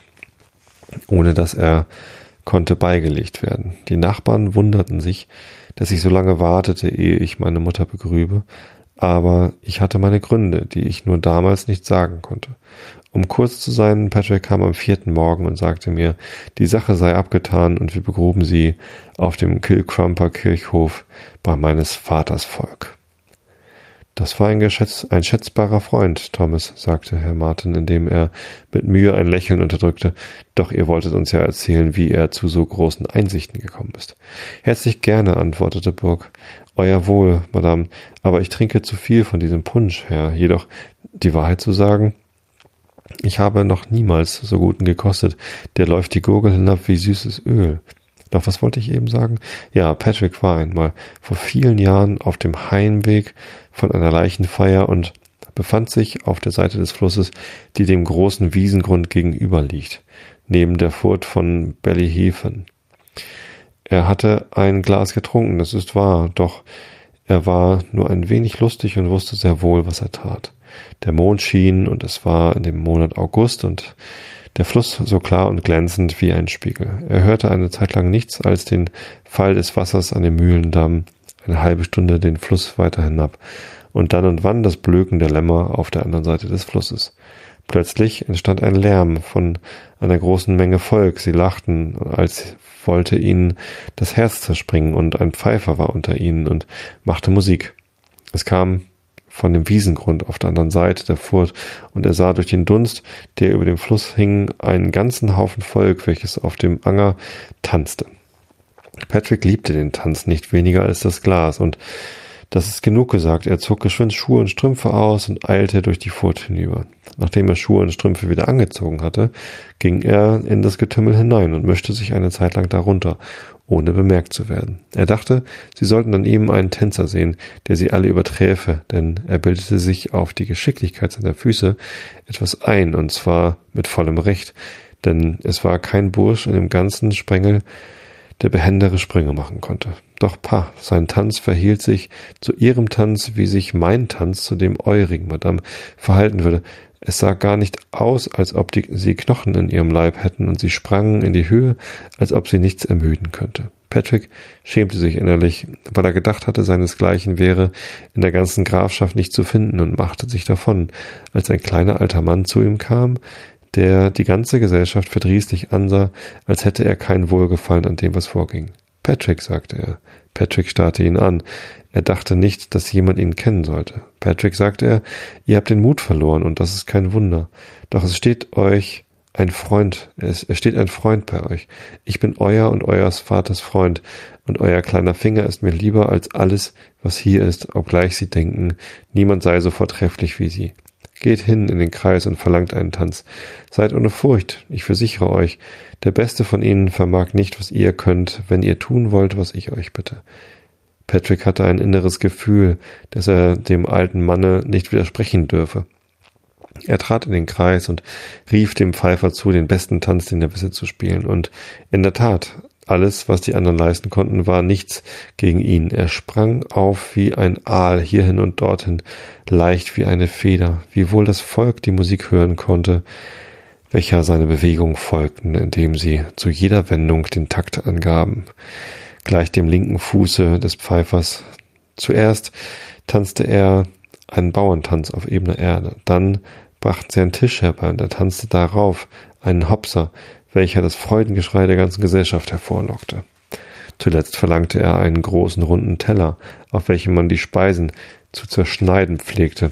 ohne dass er konnte beigelegt werden. Die Nachbarn wunderten sich, dass ich so lange wartete, ehe ich meine Mutter begrübe, aber ich hatte meine Gründe, die ich nur damals nicht sagen konnte. Um kurz zu sein, Patrick kam am vierten Morgen und sagte mir, die Sache sei abgetan und wir begruben sie auf dem Kilcrumper Kirchhof bei meines Vaters Volk. Das war ein, geschätz, ein schätzbarer Freund, Thomas, sagte Herr Martin, indem er mit Mühe ein Lächeln unterdrückte. Doch ihr wolltet uns ja erzählen, wie er zu so großen Einsichten gekommen ist. Herzlich gerne, antwortete Burke. Euer Wohl, Madame, aber ich trinke zu viel von diesem Punsch, Herr. Jedoch, die Wahrheit zu sagen, ich habe noch niemals so guten gekostet. Der läuft die Gurgel hinab wie süßes Öl. Doch was wollte ich eben sagen? Ja, Patrick war einmal vor vielen Jahren auf dem Heimweg von einer Leichenfeier und befand sich auf der Seite des Flusses, die dem großen Wiesengrund gegenüber liegt, neben der Furt von Ballyhefen. Er hatte ein Glas getrunken, das ist wahr, doch er war nur ein wenig lustig und wusste sehr wohl, was er tat. Der Mond schien und es war in dem Monat August und der Fluss so klar und glänzend wie ein Spiegel. Er hörte eine Zeit lang nichts als den Fall des Wassers an dem Mühlendamm, eine halbe Stunde den Fluss weiter hinab und dann und wann das Blöken der Lämmer auf der anderen Seite des Flusses. Plötzlich entstand ein Lärm von einer großen Menge Volk. Sie lachten, als wollte ihnen das Herz zerspringen, und ein Pfeifer war unter ihnen und machte Musik. Es kam von dem Wiesengrund auf der anderen Seite der Furt, und er sah durch den Dunst, der über dem Fluss hing, einen ganzen Haufen Volk, welches auf dem Anger tanzte. Patrick liebte den Tanz nicht weniger als das Glas, und das ist genug gesagt. Er zog geschwind Schuhe und Strümpfe aus und eilte durch die Furt hinüber. Nachdem er Schuhe und Strümpfe wieder angezogen hatte, ging er in das Getümmel hinein und mischte sich eine Zeit lang darunter, ohne bemerkt zu werden. Er dachte, sie sollten an ihm einen Tänzer sehen, der sie alle überträfe, denn er bildete sich auf die Geschicklichkeit seiner Füße etwas ein, und zwar mit vollem Recht, denn es war kein Bursch in dem ganzen Sprengel, der behendere Sprünge machen konnte. Doch pah, sein Tanz verhielt sich zu ihrem Tanz, wie sich mein Tanz zu dem eurigen, Madame, verhalten würde. Es sah gar nicht aus, als ob die, sie Knochen in ihrem Leib hätten, und sie sprangen in die Höhe, als ob sie nichts ermüden könnte. Patrick schämte sich innerlich, weil er gedacht hatte, seinesgleichen wäre in der ganzen Grafschaft nicht zu finden, und machte sich davon, als ein kleiner alter Mann zu ihm kam, der die ganze Gesellschaft verdrießlich ansah, als hätte er kein Wohlgefallen an dem, was vorging. Patrick, sagte er. Patrick starrte ihn an. Er dachte nicht, dass jemand ihn kennen sollte. Patrick, sagte er, ihr habt den Mut verloren, und das ist kein Wunder. Doch es steht euch ein Freund, es, es steht ein Freund bei euch. Ich bin euer und eures Vaters Freund, und euer kleiner Finger ist mir lieber als alles, was hier ist, obgleich sie denken, niemand sei so vortrefflich wie sie. Geht hin in den Kreis und verlangt einen Tanz. Seid ohne Furcht, ich versichere euch, der Beste von ihnen vermag nicht, was ihr könnt, wenn ihr tun wollt, was ich euch bitte. Patrick hatte ein inneres Gefühl, dass er dem alten Manne nicht widersprechen dürfe. Er trat in den Kreis und rief dem Pfeifer zu, den besten Tanz, den er wisse, zu spielen. Und in der Tat, alles, was die anderen leisten konnten, war nichts gegen ihn. Er sprang auf wie ein Aal hierhin und dorthin, leicht wie eine Feder, wiewohl das Volk die Musik hören konnte, welcher seine Bewegungen folgten, indem sie zu jeder Wendung den Takt angaben, gleich dem linken Fuße des Pfeifers. Zuerst tanzte er einen Bauerntanz auf ebener Erde, dann brachten sie einen Tisch herbei, und er tanzte darauf einen Hopser, welcher das Freudengeschrei der ganzen Gesellschaft hervorlockte. Zuletzt verlangte er einen großen runden Teller, auf welchem man die Speisen zu zerschneiden pflegte.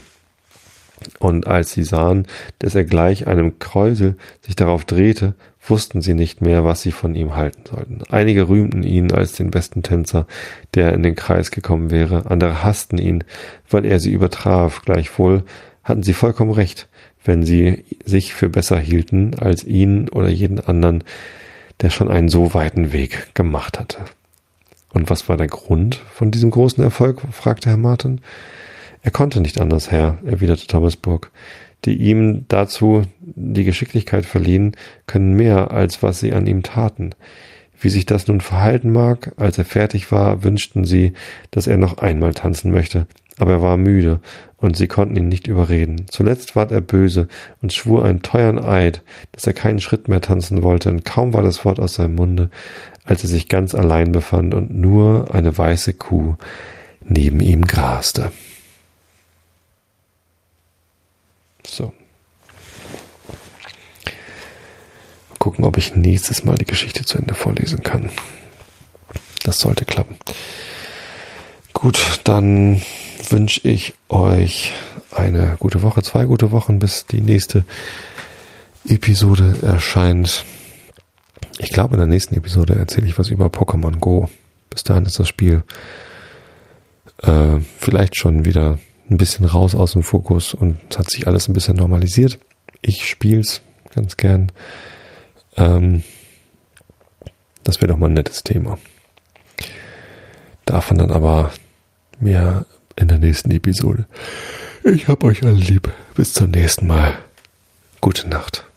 Und als sie sahen, dass er gleich einem Kräusel sich darauf drehte, wussten sie nicht mehr, was sie von ihm halten sollten. Einige rühmten ihn als den besten Tänzer, der in den Kreis gekommen wäre, andere hassten ihn, weil er sie übertraf. Gleichwohl hatten sie vollkommen recht, wenn sie sich für besser hielten als ihn oder jeden anderen, der schon einen so weiten Weg gemacht hatte. Und was war der Grund von diesem großen Erfolg? Fragte Herr Martin. Er konnte nicht anders, Herr, erwiderte Thomas Burke. Die ihm dazu die Geschicklichkeit verliehen, können mehr, als was sie an ihm taten. Wie sich das nun verhalten mag, als er fertig war, wünschten sie, dass er noch einmal tanzen möchte. Aber er war müde und sie konnten ihn nicht überreden. Zuletzt ward er böse und schwur einen teuern Eid, dass er keinen Schritt mehr tanzen wollte. Und kaum war das Wort aus seinem Munde, als er sich ganz allein befand und nur eine weiße Kuh neben ihm graste. So. Gucken, ob ich nächstes Mal die Geschichte zu Ende vorlesen kann. Das sollte klappen. Gut, dann wünsche ich euch eine gute Woche, zwei gute Wochen, bis die nächste Episode erscheint. Ich glaube, in der nächsten Episode erzähle ich was über Pokémon Go. Bis dahin ist das Spiel äh, vielleicht schon wieder ein bisschen raus aus dem Fokus und es hat sich alles ein bisschen normalisiert. Ich spiele es ganz gern. Ähm, das wäre doch mal ein nettes Thema. Davon dann aber mehr in der nächsten Episode. Ich hab euch alle lieb. Bis zum nächsten Mal. Gute Nacht.